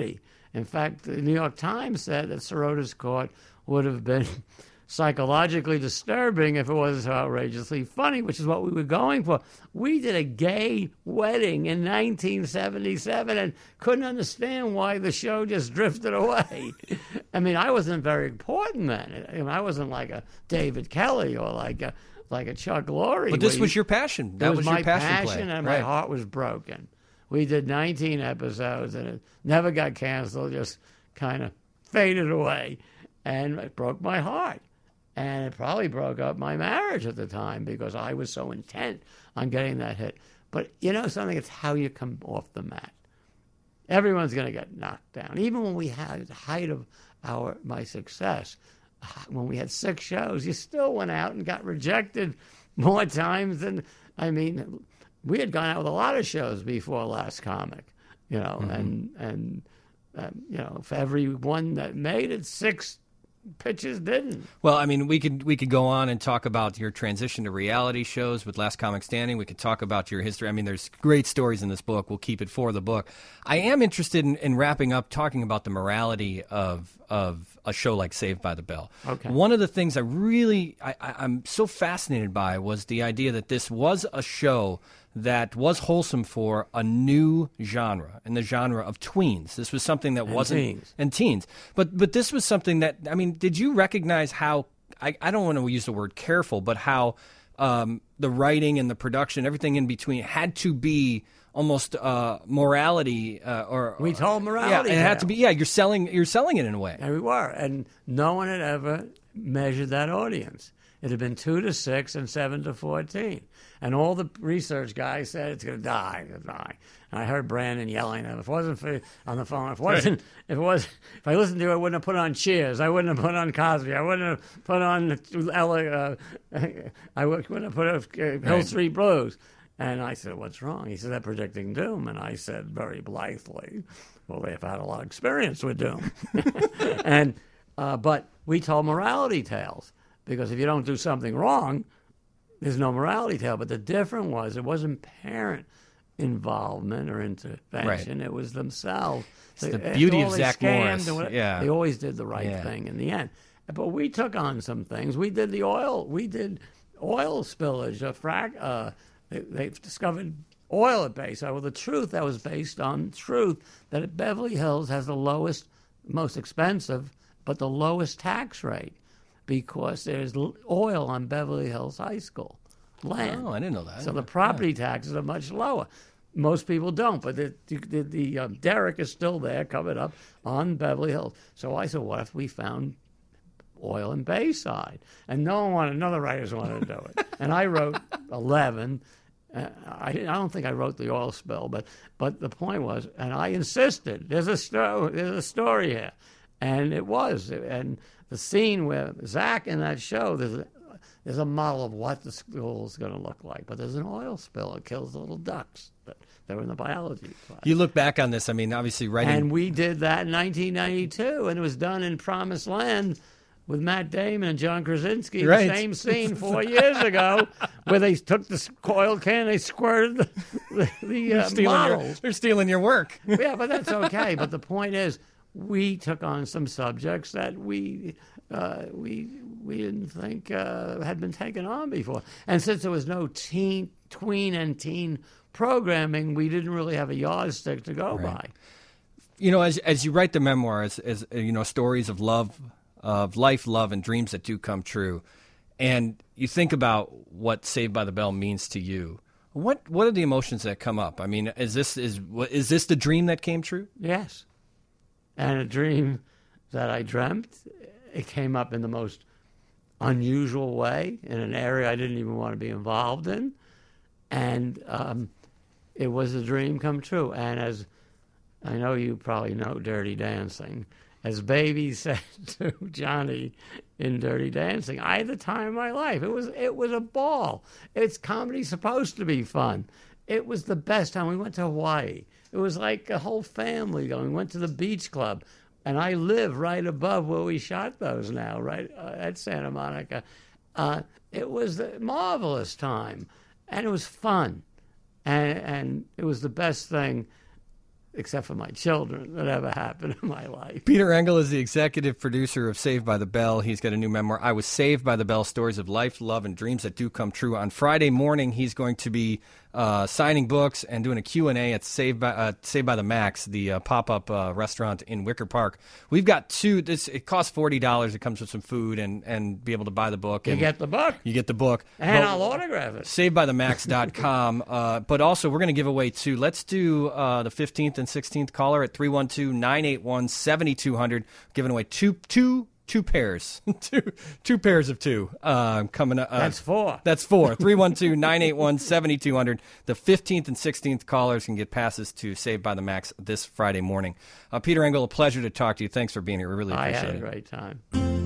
In fact, the New York Times said that Sorota's Court would have been psychologically disturbing if it wasn't so outrageously funny, which is what we were going for. We did a gay wedding in nineteen seventy-seven and couldn't understand why the show just drifted away. I mean, I wasn't very important then. I, mean, I wasn't like a David Kelly or like a like a Chuck Lorre. But this was your passion. That was, was my your passion, passion play. and right. my heart was broken. We did nineteen episodes and it never got canceled, just kind of faded away. And it broke my heart. And it probably broke up my marriage at the time because I was so intent on getting that hit. But you know something? It's how you come off the mat. Everyone's going to get knocked down. Even when we had the height of our my success, when we had six shows, you still went out and got rejected more times than, I mean, we had gone out with a lot of shows before Last Comic, you know, mm-hmm. and, and um, you know, for every one that made it, six pitches didn't. Well, I mean, we could we could go on and talk about your transition to reality shows with Last Comic Standing. We could talk about your history. I mean, there's great stories in this book. We'll keep it for the book. I am interested in, in wrapping up talking about the morality of of a show like Saved by the Bell. Okay. One of the things I really I, I, I'm so fascinated by was the idea that this was a show that was wholesome for a new genre, in the genre of tweens. This was something that and wasn't teens. and teens. But but this was something that, I mean, did you recognize how I, I don't want to use the word careful, but how um, the writing and the production, everything in between, had to be almost uh, morality uh, or we told morality. Yeah, it had to be. Yeah, you're selling you're selling it in a way. And we were, and no one had ever measured that audience. It had been two to six and seven to fourteen. And all the research guys said it's going to die, it's going to die. And I heard Brandon yelling at him. If it wasn't for on the phone, if it wasn't, if it was, if I listened to it, I wouldn't have put on Cheers. I wouldn't have put on Cosby. I wouldn't have put on Ella. Uh, I wouldn't have put on uh, Hill Right. Street Blues. And I said, "What's wrong?" He said, "They're predicting doom." And I said, very blithely, "Well, they've had a lot of experience with doom." and uh, but we told morality tales. Because if you don't do something wrong, there's no morality tale. But the difference was it wasn't parent involvement or intervention. Right. It was themselves. It's They- the after beauty all, of they Zach scammed Morris. and whatever, Yeah. They always did the right Yeah. thing in the end. But we took on some things. We did the oil. We did oil spillage. A frac. Uh, they, they discovered oil at base. Well, the truth that was based on truth that Beverly Hills has the lowest, most expensive, but the lowest tax rate. Because there's l- oil on Beverly Hills High School land. Oh, I didn't know that. So the property taxes are much lower. Most people don't, but the the, the um, derrick is still there, covered up on Beverly Hills. So I said, what if we found oil in Bayside? And no one wanted, none of the writers wanted to do it. And I wrote eleven. Uh, I, didn't, I don't think I wrote the oil spill, but but the point was, and I insisted, there's a sto- there's a story here, and it was, and the scene where Zach in that show, there's a, there's a model of what the school is going to look like, but there's an oil spill. It kills the little ducks that, that were in the biology class. You look back on this, I mean, obviously writing... And we did that in nineteen ninety-two, and it was done in Promised Land with Matt Damon and John Krasinski. Right. The same scene four years ago where they took the oil can, they squirted the, the, the uh, stealing models. your, they're stealing your work. Yeah, but that's okay. But the point is, we took on some subjects that we uh, we we didn't think uh, had been taken on before. And since there was no teen, tween, and teen programming, we didn't really have a yardstick to go Right. by. You know, as as you write the memoir, as, as you know, stories of love, of life, love, and dreams that do come true, and you think about what Saved by the Bell means to you. What what are the emotions that come up? I mean, is this is is this the dream that came true? Yes. And a dream that I dreamt, it came up in the most unusual way, in an area I didn't even want to be involved in. And um, it was a dream come true. And as I know you probably know Dirty Dancing, as Baby said to Johnny in Dirty Dancing, I had the time of my life. It was it was a ball. It's comedy supposed to be fun. It was the best time. We went to Hawaii. It was like a whole family going. We went to the beach club. And I live right above where we shot those now, right uh, at Santa Monica. Uh, it was a marvelous time. And it was fun. And, and it was the best thing except for my children, that ever happened in my life. Peter Engel is the executive producer of Saved by the Bell. He's got a new memoir, I Was Saved by the Bell, Stories of Life, Love, and Dreams That Do Come True. On Friday morning, he's going to be uh, signing books and doing a Q and A at Saved by, uh, Saved by the Max, the uh, pop-up uh, restaurant in Wicker Park. We've got two. This, it costs forty dollars. It comes with some food and, and be able to buy the book. You and get the book. You get the book. And but, I'll autograph it. saved by the max dot com. uh, but also, we're going to give away two. Let's do uh, the fifteenth and sixteenth caller at three one two, nine eight one, seven two zero zero. Giving away two, two, two pairs. two, two pairs of two uh, coming up. Uh, That's four. That's four. three one two, nine eight one, seven two zero zero. The fifteenth and sixteenth callers can get passes to Saved by the Max this Friday morning. Uh, Peter Engel, a pleasure to talk to you. Thanks for being here. We really I appreciate had a it. great time.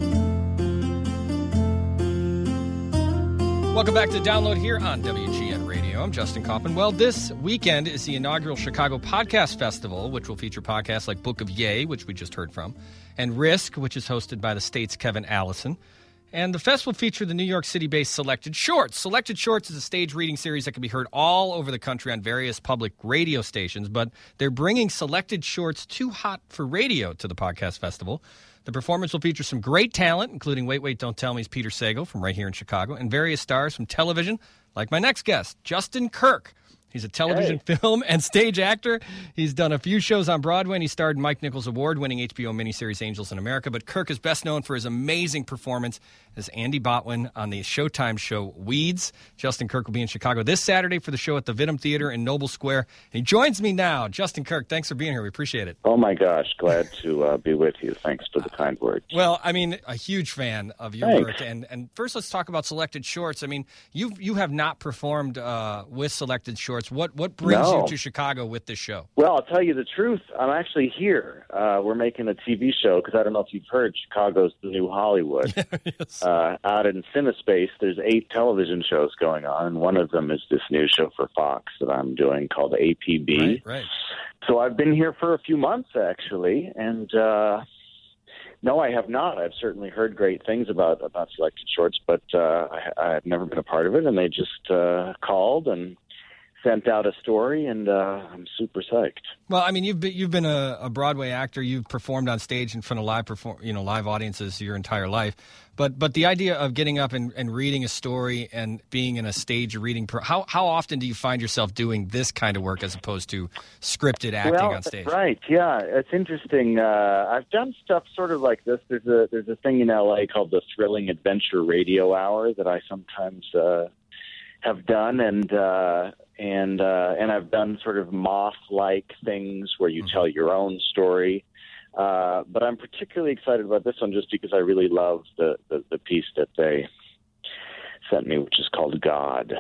Welcome back to Download here on W G N Radio. I'm Justin Kaufman. Well, this weekend is the inaugural Chicago Podcast Festival, which will feature podcasts like Book of Yay, which we just heard from, and Risk, which is hosted by the State's Kevin Allison. And the fest will feature the New York City-based Selected Shorts. Selected Shorts is a stage reading series that can be heard all over the country on various public radio stations, but they're bringing Selected Shorts Too Hot for Radio to the Podcast Festival. The performance will feature some great talent, including Wait, Wait, Don't Tell Me's Peter Sagal from right here in Chicago, and various stars from television, like my next guest, Justin Kirk. He's a television, hey. film, and stage actor. He's done a few shows on Broadway, and he starred in Mike Nichols' award-winning H B O miniseries Angels in America. But Kirk is best known for his amazing performance as Andy Botwin on the Showtime show Weeds. Justin Kirk will be in Chicago this Saturday for the show at the Vidum Theater in Noble Square. And he joins me now. Justin Kirk, thanks for being here. We appreciate it. Oh, my gosh. Glad to uh, be with you. Thanks for the kind words. Well, I mean, a huge fan of your Thanks. work. And and first, let's talk about Selected Shorts. I mean, you you have not performed uh, with Selected Shorts. What, what brings No. you to Chicago with this show? Well, I'll tell you the truth. I'm actually here. Uh, we're making a T V show because I don't know if you've heard, Chicago's the new Hollywood. Yes. Uh, out in CineSpace, there's eight television shows going on, and one of them is this new show for Fox that I'm doing called A P B. Right, right. So I've been here for a few months, actually, and uh, no, I have not. I've certainly heard great things about, about Selected Shorts, but uh, I, I've never been a part of it, and they just uh, called and sent out a story, and uh, I'm super psyched. Well, I mean, you've been, you've been a, a Broadway actor. You've performed on stage in front of live perform, you know, live audiences your entire life. But but the idea of getting up and, and reading a story and being in a stage reading, pro- how how often do you find yourself doing this kind of work as opposed to scripted acting well, on stage? Right, yeah, it's interesting. Uh, I've done stuff sort of like this. There's a there's a thing in L A called the Thrilling Adventure Radio Hour that I sometimes uh, have done, and uh, and uh, and I've done sort of moth-like things where you mm-hmm. tell your own story. Uh, but I'm particularly excited about this one just because I really love the, the, the piece that they sent me, which is called God.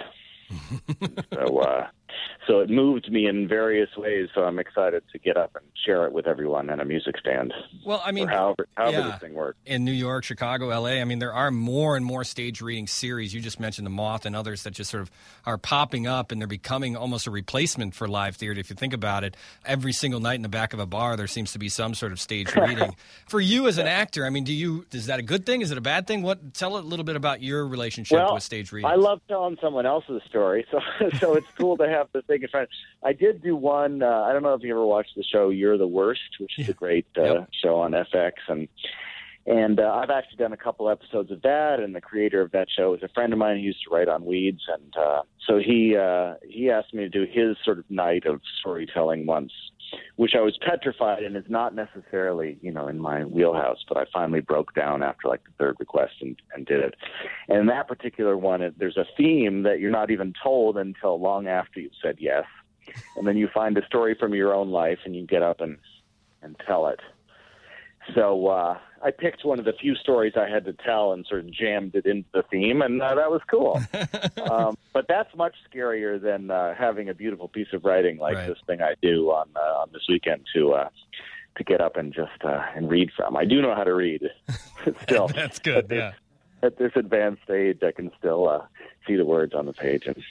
so, uh, so it moved me in various ways, so I'm excited to get up and share it with everyone in a music stand. Well, I mean, or however, however yeah, this thing works. In New York, Chicago, L A, I mean, there are more and more stage reading series. You just mentioned The Moth and others that just sort of are popping up, and they're becoming almost a replacement for live theater. If you think about it, every single night in the back of a bar, there seems to be some sort of stage reading. For you as an actor, I mean, do you is that a good thing? Is it a bad thing? What? Tell a little bit about your relationship well, with stage reading. I love telling someone else's story, so so it's cool to have the thing in front. I did do one. Uh, I don't know if you ever watched the show You're the Worst, which is yeah. a great uh, yep. show on F X, and and uh, I've actually done a couple episodes of that. And the creator of that show is a friend of mine who used to write on Weeds, and uh, so he uh, he asked me to do his sort of night of storytelling once, which I was petrified and is not necessarily, you know, in my wheelhouse, but I finally broke down after like the third request and, and did it. And in that particular one, it, there's a theme that you're not even told until long after you've said yes. And then you find a story from your own life and you get up and, and tell it. So uh, I picked one of the few stories I had to tell and sort of jammed it into the theme, and uh, that was cool. um, but that's much scarier than uh, having a beautiful piece of writing like right. this thing I do on uh, on this weekend to uh, to get up and just uh, and read from. I do know how to read still. That's good, at this, yeah. At this advanced stage, I can still uh, see the words on the page and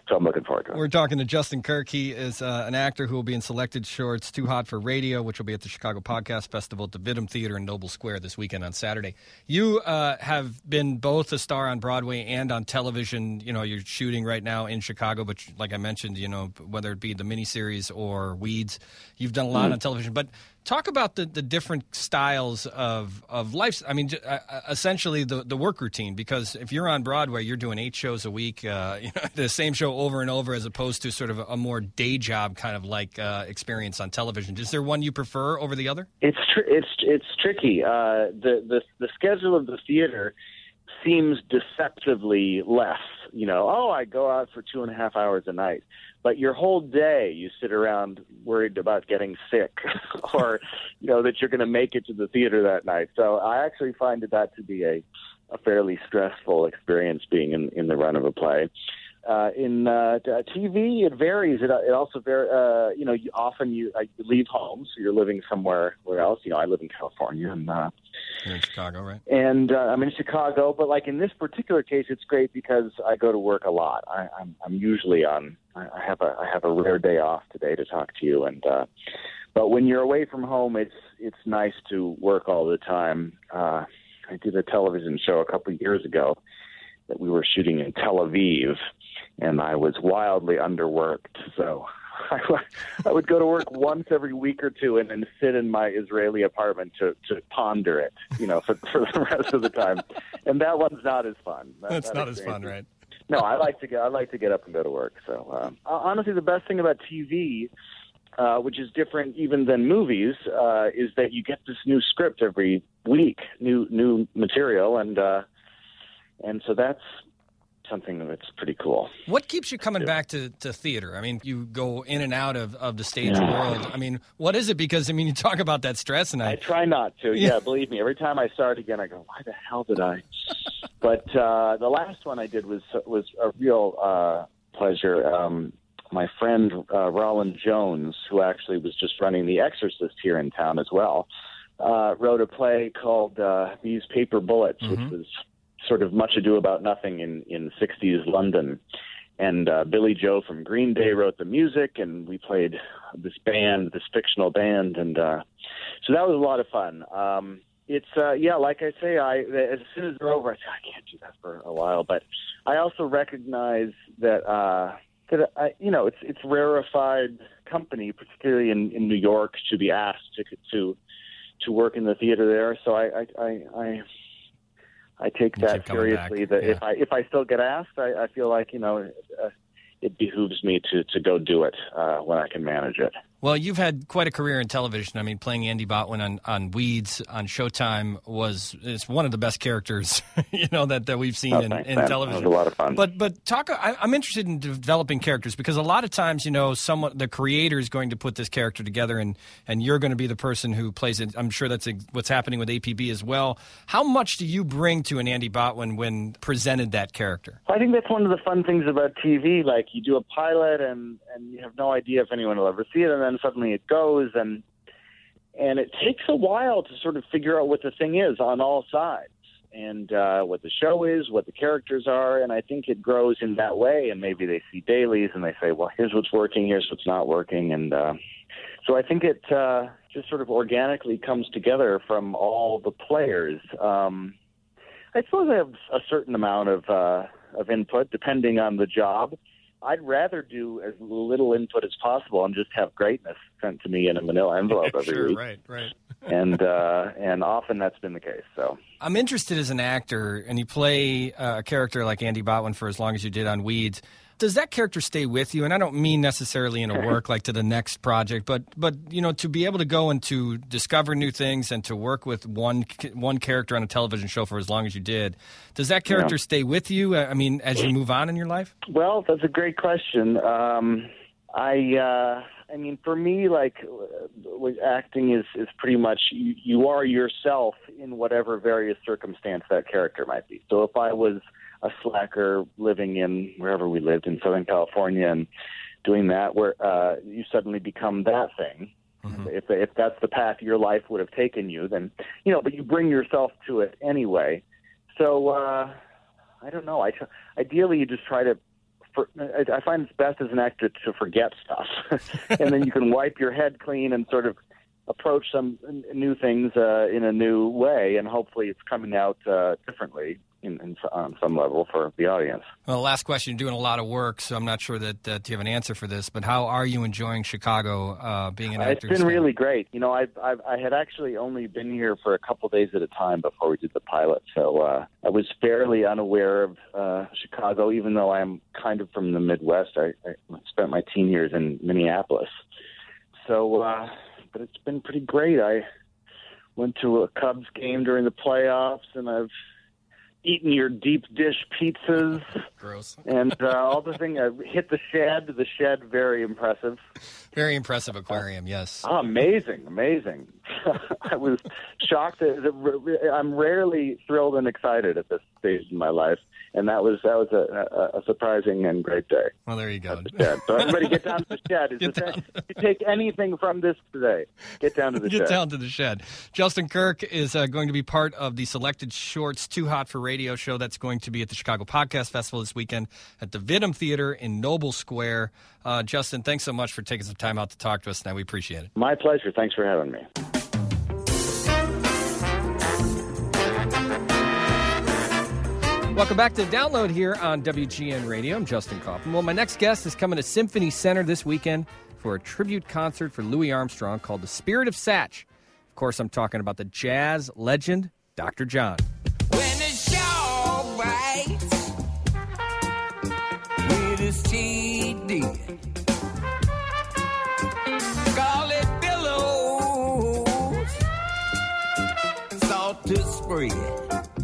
So I'm looking forward to it. We're talking to Justin Kirk. He is uh, an actor who will be in selected shorts Too Hot for Radio, which will be at the Chicago Podcast Festival at the Vidum Theater in Noble Square this weekend on Saturday. You uh, have been both a star on Broadway and on television. You know, you're shooting right now in Chicago, but like I mentioned, you know, whether it be the miniseries or Weeds, you've done a lot mm. on television. But talk about the, the different styles of, of life. I mean, uh, essentially the, the work routine, because if you're on Broadway, you're doing eight shows a week, uh, you know, the same show over and over, as opposed to sort of a more day job kind of like uh, experience on television. Is there one you prefer over the other? It's tr- it's it's tricky. Uh, the, the the schedule of the theater seems deceptively less. You know, oh, I go out for two and a half hours a night. But your whole day, you sit around worried about getting sick or, you know, that you're going to make it to the theater that night. So I actually find that to be a, a fairly stressful experience being in, in the run of a play. Uh, in uh, T V, it varies. It, it also varies. Uh, you know, you, often you, uh, you leave home, so you're living somewhere where else. You know, I live in California, and uh, you're in Chicago, right? And uh, I'm in Chicago, but like in this particular case, it's great because I go to work a lot. I, I'm, I'm usually on. I have a I have a rare day off today to talk to you, and uh, but when you're away from home, it's it's nice to work all the time. Uh, I did a television show a couple of years ago that we were shooting in Tel Aviv, and I was wildly underworked. So I, I would go to work once every week or two and then sit in my Israeli apartment to, to ponder it, you know, for, for the rest of the time. And that one's not as fun. That, That's that not as fun, right? No, I like to get I like to get up and go to work. So um, honestly, the best thing about T V, uh, which is different even than movies, uh, is that you get this new script every week, new new material, and uh, and so that's something that's pretty cool. What keeps you coming back to, to theater? I mean, you go in and out of, of the stage yeah. world. I mean, what is it? Because, I mean, you talk about that stress, and I... I try not to. Yeah, yeah believe me. Every time I start again, I go, why the hell did I? But uh, the last one I did was was a real uh, pleasure. Um, my friend uh, Roland Jones, who actually was just running The Exorcist here in town as well, uh, wrote a play called uh, These Paper Bullets, mm-hmm. which was sort of Much Ado About Nothing in, in sixties London. And uh, Billy Joe from Green Day wrote the music, and we played this band, this fictional band. And uh, so that was a lot of fun. Um, it's, uh, yeah, like I say, I as soon as they're over, I say, I can't do that for a while. But I also recognize that, uh, that I, you know, it's it's rarefied company, particularly in, in New York, to be asked to to to work in the theater there. So I I, I, I I take you that seriously. That yeah. if I if I still get asked, I, I feel like you know uh, it behooves me to, to go do it uh, when I can manage it. Well, you've had quite a career in television. I mean, playing Andy Botwin on, on Weeds on Showtime was is one of the best characters, you know, that, that we've seen oh, in, thanks, in man. television. That was a lot of fun. But but talk. I, I'm interested in developing characters because a lot of times, you know, someone the creator is going to put this character together, and, and you're going to be the person who plays it. I'm sure that's what's happening with A P B as well. How much do you bring to an Andy Botwin when presented that character? I think that's one of the fun things about T V. Like you do a pilot, and, and you have no idea if anyone will ever see it, and then suddenly it goes. And and it takes a while to sort of figure out what the thing is on all sides, and uh, what the show is, what the characters are, and I think it grows in that way. And maybe they see dailies and they say, well, here's what's working, here's what's not working, and uh, so I think it uh, just sort of organically comes together from all the players. Um, I suppose I have a certain amount of uh, of input depending on the job. I'd rather do as little input as possible and just have greatness sent to me in a manila envelope every sure, week. Right, right. and uh, and often that's been the case. So I'm interested as an actor, and you play uh, a character like Andy Botwin for as long as you did on Weeds. Does that character stay with you? And I don't mean necessarily in a work like to the next project, but but you know, to be able to go and to discover new things and to work with one one character on a television show for as long as you did, does that character yeah. stay with you? I mean, as you move on in your life? Well, that's a great question. Um, I uh, I mean, for me, like acting is is pretty much you, you are yourself in whatever various circumstance that character might be. So if I was a slacker living in wherever we lived in Southern California and doing that, where uh, you suddenly become that thing. Mm-hmm. If if that's the path your life would have taken you, then you know. But you bring yourself to it anyway. So uh, I don't know. I t- ideally you just try to for, I, I find it's best as an actor to forget stuff, and then you can wipe your head clean and sort of approach some new things uh, in a new way, and hopefully it's coming out uh, differently in, in, on some level for the audience. Well, last question. You're doing a lot of work, so I'm not sure that, that you have an answer for this, but how are you enjoying Chicago, uh, being an uh, actor? It's been really great. You know, I've, I've, I had actually only been here for a couple days at a time before we did the pilot, so uh, I was fairly unaware of uh, Chicago, even though I'm kind of from the Midwest. I, I spent my teen years in Minneapolis. So, uh, but it's been pretty great. I went to a Cubs game during the playoffs, and I've eaten your deep dish pizzas. Gross. And uh, all the things. I hit the shed. The shed, very impressive. Very impressive aquarium, yes. Oh, amazing, amazing. I was shocked. That, I'm rarely thrilled and excited at this stage in my life, and that was that was a, a, a surprising and great day. Well, there you go. The shed. So everybody get down to the shed. Is the shed. If you take anything from this today, get down to the get shed. Get down to the shed. Justin Kirk is uh, going to be part of the Selected Shorts Too Hot for Radio show that's going to be at the Chicago Podcast Festival this weekend at the Vidum Theater in Noble Square. Uh, Justin, thanks so much for taking some time out to talk to us tonight. We appreciate it. My pleasure. Thanks for having me. Welcome back to Download here on W G N Radio. I'm Justin Kaufman. Well, my next guest is coming to Symphony Center this weekend for a tribute concert for Louis Armstrong called The Spirit of Satch. Of course, I'm talking about the jazz legend, Doctor John. When the show bites with his T D, scarlet billows, salt to spread.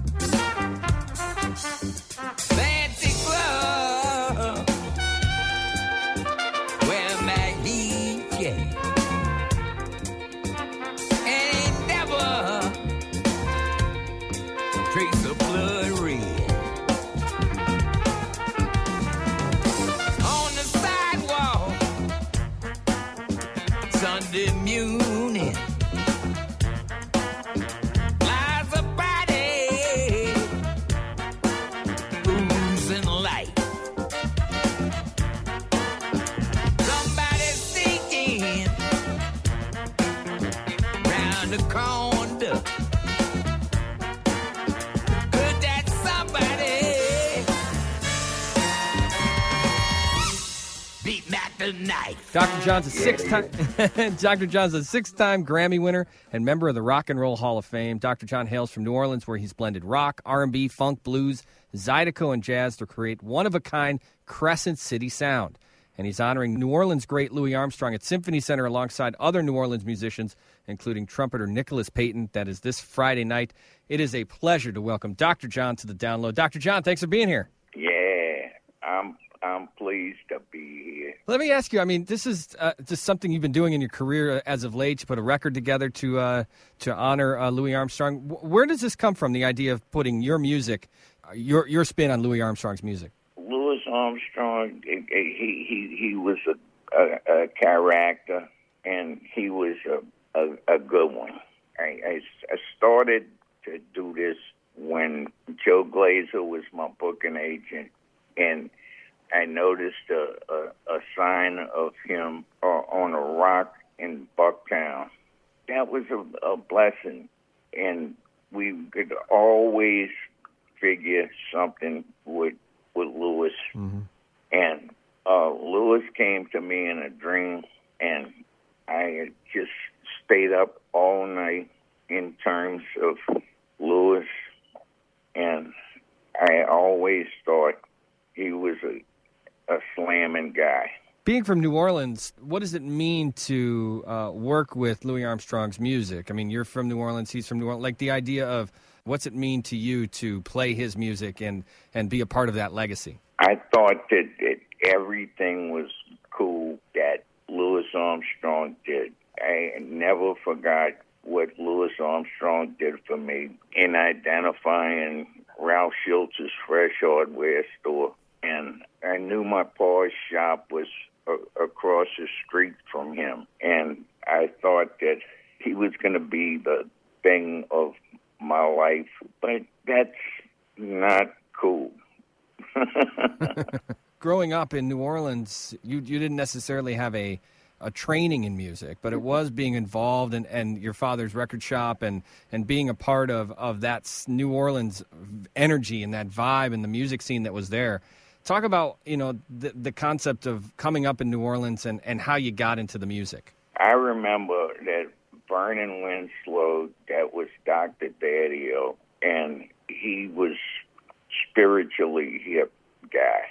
Doctor John's a six-time Doctor John's a six-time Grammy winner and member of the Rock and Roll Hall of Fame. Doctor John hails from New Orleans, where he's blended rock, R and B, funk, blues, zydeco, and jazz to create one-of-a-kind Crescent City sound. And he's honoring New Orleans great Louis Armstrong at Symphony Center alongside other New Orleans musicians, including trumpeter Nicholas Payton. That is this Friday night. It is a pleasure to welcome Doctor John to the Download. Doctor John, thanks for being here. Yeah, I'm I'm pleased to be here. Let me ask you, I mean, this is uh, just something you've been doing in your career as of late, to put a record together to uh, to honor uh, Louis Armstrong. Where does this come from, the idea of putting your music, your your spin on Louis Armstrong's music? Louis Armstrong, he he, he was a, a, a character, and he was a, a, a good one. I, I, I started to do this when Joe Glazer was my booking agent, and I noticed a, a, a sign of him uh, on a rock in Bucktown. That was a, a blessing, and we could always figure something with with Louis. Mm-hmm. And uh, Louis came to me in a dream, and I just stayed up all night in terms of Louis, and I always thought he was a a slamming guy. Being from New Orleans, what does it mean to uh, work with Louis Armstrong's music? I mean, you're from New Orleans, he's from New Orleans. Like, the idea of what's it mean to you to play his music and, and be a part of that legacy? I thought that, that everything was cool that Louis Armstrong did. I never forgot what Louis Armstrong did for me in identifying Ralph Schultz's Fresh Hardware store. And I knew my pa's shop was a- across the street from him. And I thought that he was going to be the thing of my life. But that's not cool. growing up in New Orleans, you you didn't necessarily have a a training in music, but it was being involved in and your father's record shop and, and being a part of, of that New Orleans energy and that vibe and the music scene that was there. Talk about, you know, the, the concept of coming up in New Orleans and, and how you got into the music. I remember that Vernon Winslow, that was Doctor Daddio, and he was spiritually hip guy.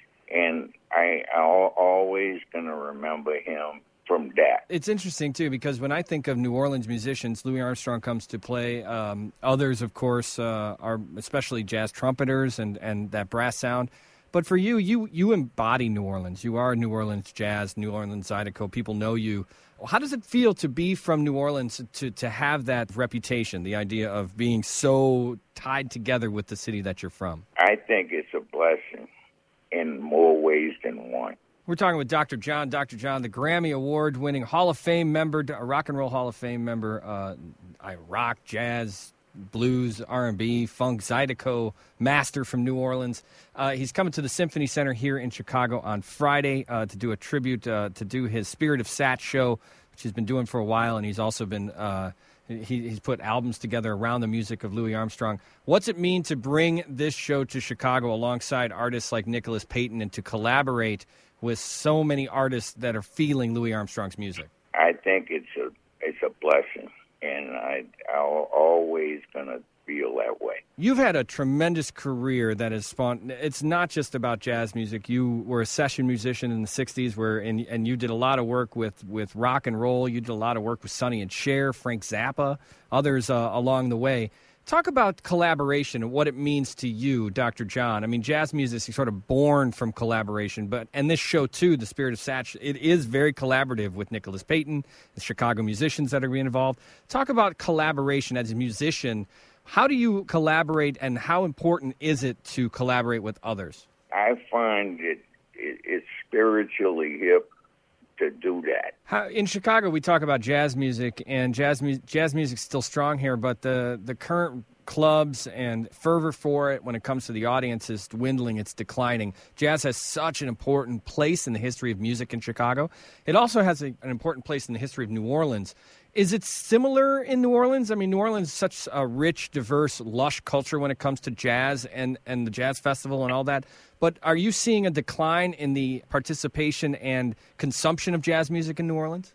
And I, I'm always going to remember him from that. It's interesting, too, because when I think of New Orleans musicians, Louis Armstrong comes to play. Um, others, of course, uh, are especially jazz trumpeters and, and that brass sound. But for you, you you embody New Orleans. You are New Orleans jazz, New Orleans Zydeco. People know you. How does it feel to be from New Orleans, to, to have that reputation, the idea of being so tied together with the city that you're from? I think it's a blessing in more ways than one. We're talking with Doctor John. Doctor John, the Grammy Award-winning Hall of Fame member, a Rock and Roll Hall of Fame member, uh, I rock, jazz, blues, R and B, funk, Zydeco master from New Orleans. Uh, he's coming to the Symphony Center here in Chicago on Friday uh, to do a tribute, uh, to do his Spirit of Satch show, which he's been doing for a while, and he's also been uh, he, he's put albums together around the music of Louis Armstrong. What's it mean to bring this show to Chicago alongside artists like Nicholas Payton and to collaborate with so many artists that are feeling Louis Armstrong's music? I think it's a it's a blessing, and I I'm always gonna feel that way. You've had a tremendous career that has spawned. It's not just about jazz music. You were a session musician in the sixties, where and and you did a lot of work with, with rock and roll. You did a lot of work with Sonny and Cher, Frank Zappa, others uh, along the way. Talk about collaboration and what it means to you, Doctor John. I mean, jazz music is sort of born from collaboration, but and this show, too, The Spirit of Satch, it is very collaborative with Nicholas Payton, the Chicago musicians that are being involved. Talk about collaboration as a musician. How do you collaborate, and how important is it to collaborate with others? I find it, it it's spiritually hip to do that. How, in Chicago, we talk about jazz music, and jazz mu- jazz music's still strong here, but the, the current clubs and fervor for it when it comes to the audience is dwindling, it's declining. Jazz has such an important place in the history of music in Chicago. It also has a, an important place in the history of New Orleans. Is it similar in New Orleans? I mean, New Orleans is such a rich, diverse, lush culture when it comes to jazz and, and the Jazz Festival and all that. But are you seeing a decline in the participation and consumption of jazz music in New Orleans?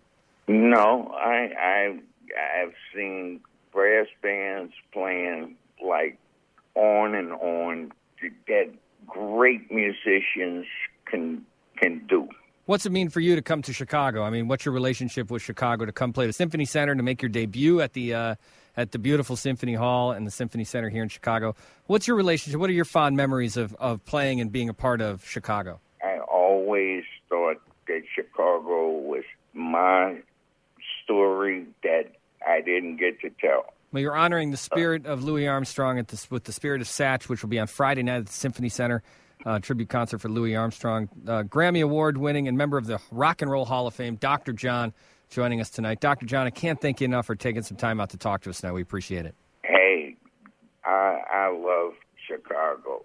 No, I, I I've seen brass bands playing like on and on that great musicians can can do. What's it mean for you to come to Chicago? I mean, what's your relationship with Chicago to come play the Symphony Center, to make your debut at the uh, at the beautiful Symphony Hall and the Symphony Center here in Chicago? What's your relationship? What are your fond memories of, of playing and being a part of Chicago? I always thought that Chicago was my story that I didn't get to tell. Well, you're honoring the spirit of Louis Armstrong at the, with the Spirit of Satch, which will be on Friday night at the Symphony Center. Uh, tribute concert for Louis Armstrong. Uh, Grammy Award-winning and member of the Rock and Roll Hall of Fame, Doctor John, joining us tonight. Doctor John, I can't thank you enough for taking some time out to talk to us now. We appreciate it. Hey, I, I love Chicago.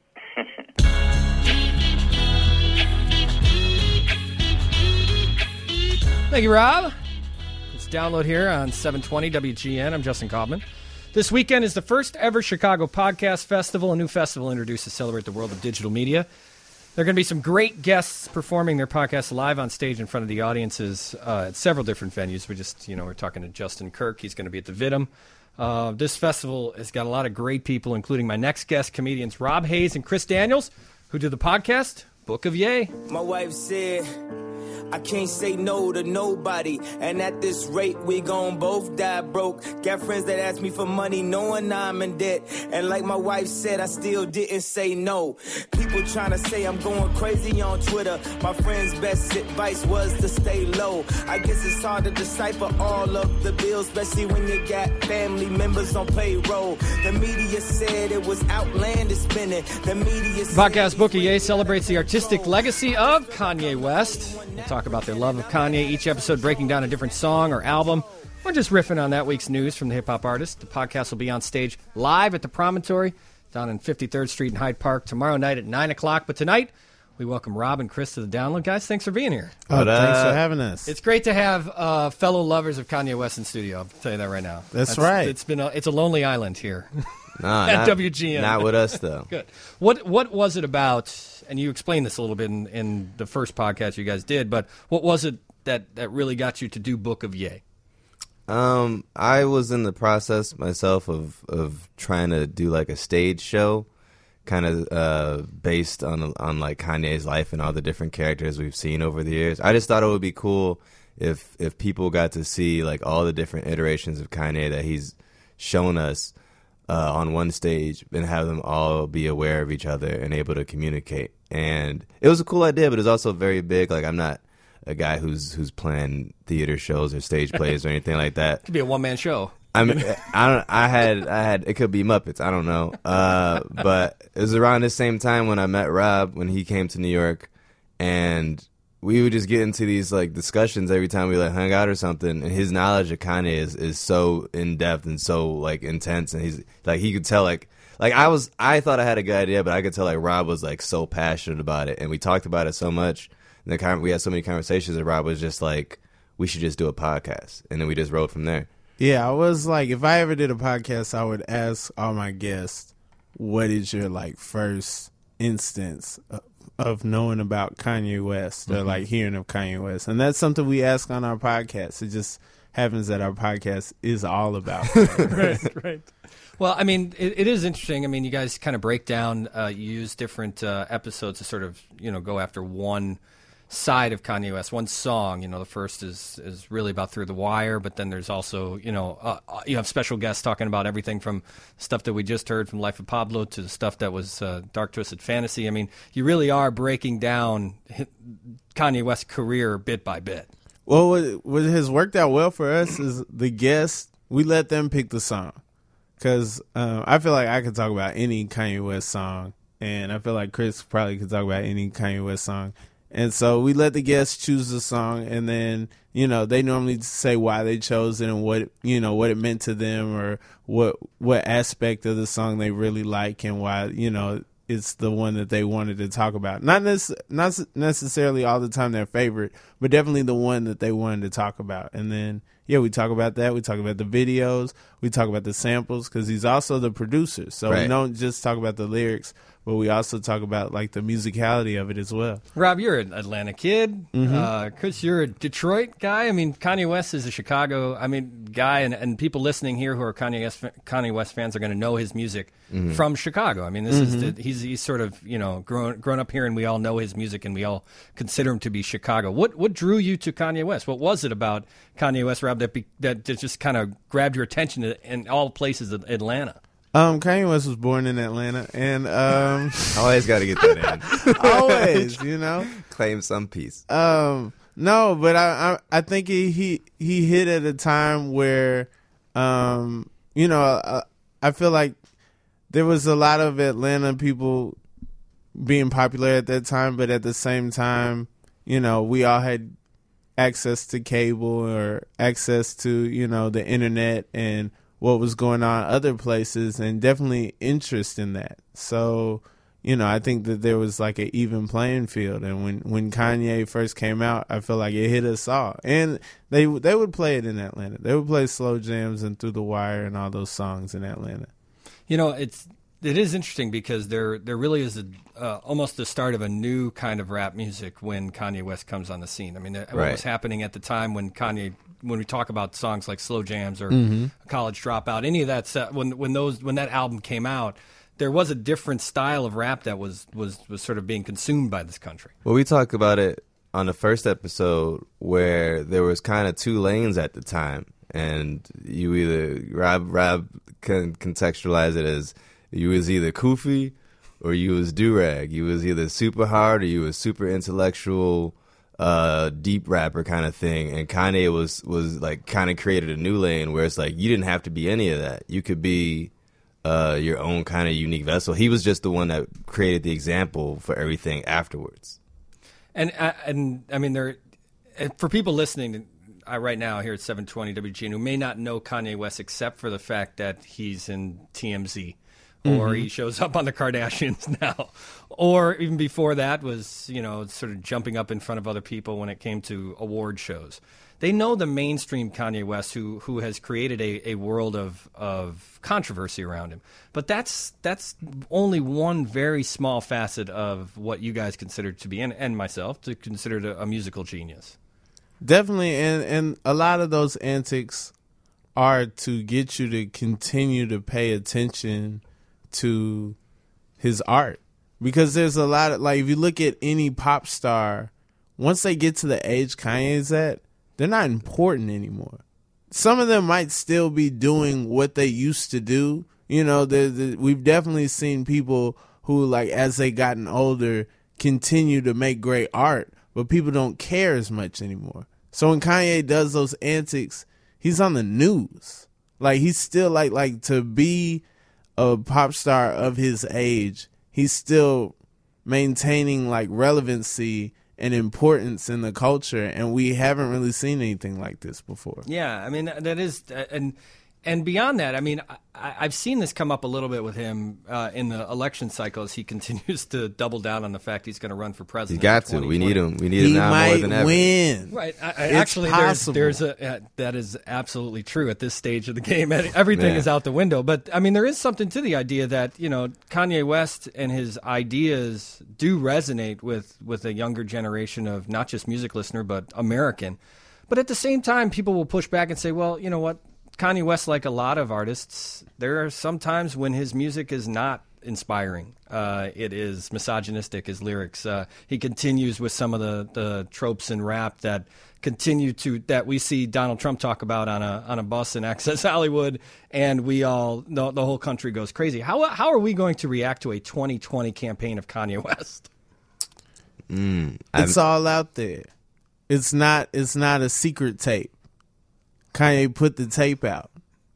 Thank you, Rob. It's Download here on seven twenty W G N. I'm Justin Kaufman. This weekend is the first ever Chicago Podcast Festival, a new festival introduced to celebrate the world of digital media. There are going to be some great guests performing their podcasts live on stage in front of the audiences uh, at several different venues. We just, you know, we're talking to Justin Kirk. He's going to be at the Vidum. Uh, this festival has got a lot of great people, including my next guest, comedians Rob Hayes and Chris Daniels, who do the podcast Book of Ye. My wife said, I can't say no to nobody, and at this rate we gon' both die broke. Got friends that ask me for money knowing I'm in debt, and like my wife said, I still didn't say no. People trying to say I'm going crazy on Twitter. My friend's best advice was to stay low. I guess it's hard to decipher all of the bills, especially when you got family members on payroll. The media said it was outlandish spending. The media said Podcast Book of Ye celebrates the artistic legacy of Kanye West. We'll talk about their love of Kanye, each episode breaking down a different song or album, or just riffing on that week's news from the hip-hop artist. The podcast will be on stage live at the Promontory down in fifty-third Street in Hyde Park tomorrow night at nine o'clock. But tonight, We welcome Rob and Chris to the Download. Guys, thanks for being here. Oh, thanks for having us. It's great to have uh, fellow lovers of Kanye West in studio. I'll tell you that right now. That's, That's right. It's been a, it's a lonely island here nah, at not, W G N. Not with us, though. Good. What what was it about, and you explained this a little bit in, in the first podcast you guys did, but what was it that, that really got you to do Book of Ye? Um, I was in the process myself of, of trying to do like a stage show, kind of uh, based on on like Kanye's life and all the different characters we've seen over the years. I just thought it would be cool if if people got to see like all the different iterations of Kanye that he's shown us uh, on one stage, and have them all be aware of each other and able to communicate. And it was a cool idea, but it was also very big. Like, I'm not a guy who's who's playing theater shows or stage plays or anything like that. It could be a one man show. I mean, I don't. I had, I had. It could be Muppets. I don't know. Uh, but it was around the same time when I met Rob, when he came to New York, and we would just get into these like discussions every time we like hung out or something. And his knowledge of Kanye is, is so in depth and so like intense, and he's like he could tell like like I was. I thought I had a good idea, but I could tell like Rob was like so passionate about it, and we talked about it so much. And the con- we had so many conversations, and Rob was just like, "We should just do a podcast," and then we just rode from there. Yeah, I was like, if I ever did a podcast, I would ask all my guests, what is your like first instance of, of knowing about Kanye West or Mm-hmm. like hearing of Kanye West? And that's something we ask on our podcast. It just happens that our podcast is all about that. Right, right. Well, I mean, it, it is interesting. I mean, you guys kind of break down, uh, you use different uh, episodes to sort of, you know, go after one side of Kanye West, one song. You know, the first is is really about Through the Wire, but then there's also, you know, uh, you have special guests talking about everything from stuff that we just heard from Life of Pablo to the stuff that was uh, Dark Twisted Fantasy. I mean, you really are breaking down Kanye West's career bit by bit. Well, what, what has worked out well for us is the guests, we let them pick the song. Because uh, I feel like I could talk about any Kanye West song, and I feel like Chris probably could talk about any Kanye West song. And so we let the guests choose the song, and then, you know, they normally say why they chose it and what, you know, what it meant to them, or what what aspect of the song they really like, and why, you know, it's the one that they wanted to talk about. Not, nec- not necessarily all the time their favorite, but definitely the one that they wanted to talk about. And then, yeah, we talk about that. We talk about the videos. We talk about the samples, because he's also the producer. So Right. we don't just talk about the lyrics, but we also talk about like the musicality of it as well. Rob, you're an Atlanta kid. Mhm. Uh, Chris, you're a Detroit guy. I mean, Kanye West is a Chicago, I mean, guy, and, and people listening here who are Kanye West, Kanye West fans are going to know his music Mhm. from Chicago. I mean, this Mhm. is the, he's he's sort of, you know, grown grown up here, and we all know his music, and we all consider him to be Chicago. What what drew you to Kanye West? What was it about Kanye West, Rob, that be, that just kind of grabbed your attention in all places of Atlanta? Um, Kanye West was born in Atlanta, and um, Always got to get that in. always, you know, Claim some piece. Um, no, but I, I, I think he, he, he hit at a time where, um, you know, I, I feel like there was a lot of Atlanta people being popular at that time, but at the same time, you know, we all had access to cable or access to, you know, the internet and what was going on other places, and definitely interest in that. So, you know, I think that there was like an even playing field. And when, when Kanye first came out, I feel like it hit us all. And they they would play it in Atlanta. They would play Slow Jams and Through the Wire and all those songs in Atlanta. You know, it's it is interesting because there there really is a uh, almost the start of a new kind of rap music when Kanye West comes on the scene. I mean, what Right. was happening at the time when Kanye, when we talk about songs like Slow Jams or Mhm. College Dropout, any of that stuff, when when those when that album came out, there was a different style of rap that was was was sort of being consumed by this country. Well, we talked about it on the first episode where there was kind of two lanes at the time, and you either Rob Rob can contextualize it as you was either Koofy or you was Durag. You was either super hard or you was super intellectual, uh, deep rapper kind of thing. And Kanye was was like kind of created a new lane where it's like you didn't have to be any of that. You could be uh, your own kind of unique vessel. He was just the one that created the example for everything afterwards. And uh, and I mean, there for people listening uh, right now here at seven twenty W G N who may not know Kanye West except for the fact that he's in T M Z. or Mhm. he shows up on the Kardashians now, or even before that was, you know, sort of jumping up in front of other people when it came to award shows. They know the mainstream Kanye West, who who has created a, a world of of controversy around him. But that's that's only one very small facet of what you guys consider to be, and, and myself, to consider a, a musical genius. Definitely, and, and a lot of those antics are to get you to continue to pay attention to his art. Because there's a lot of, like, if you look at any pop star, once they get to the age Kanye's at, they're not important anymore. Some of them might still be doing what they used to do. You know, the, the, we've definitely seen people who, like, as they gotten older, continue to make great art, but people don't care as much anymore. So when Kanye does those antics, he's on the news. Like, he's still, like, like to be a pop star of his age, he's still maintaining, like, relevancy and importance in the culture, and we haven't really seen anything like this before. Yeah, I mean, that is, and and beyond that, I mean, I, I've seen this come up a little bit with him uh, in the election cycle as he continues to double down on the fact he's going to run for You president. got in to. We need him. We need He him now more might than ever. win. Right. I, I, It's actually, there's, possible. there's a uh, that is absolutely true at this stage of the game. Everything Yeah. is out the window. But I mean, there is something to the idea that, you know, Kanye West and his ideas do resonate with with a younger generation of not just music listener but American. But at the same time, people will push back and say, well, you know what, Kanye West, like a lot of artists, there are some times when his music is not inspiring. Uh, it is misogynistic, his lyrics. Uh, he continues with some of the, the tropes in rap that continue to that we see Donald Trump talk about on a on a bus in Access Hollywood, and we all the, the whole country goes crazy. How how are we going to react to a twenty twenty campaign of Kanye West? Mm, It's all out there. It's not it's not a secret tape. Kanye put the tape out.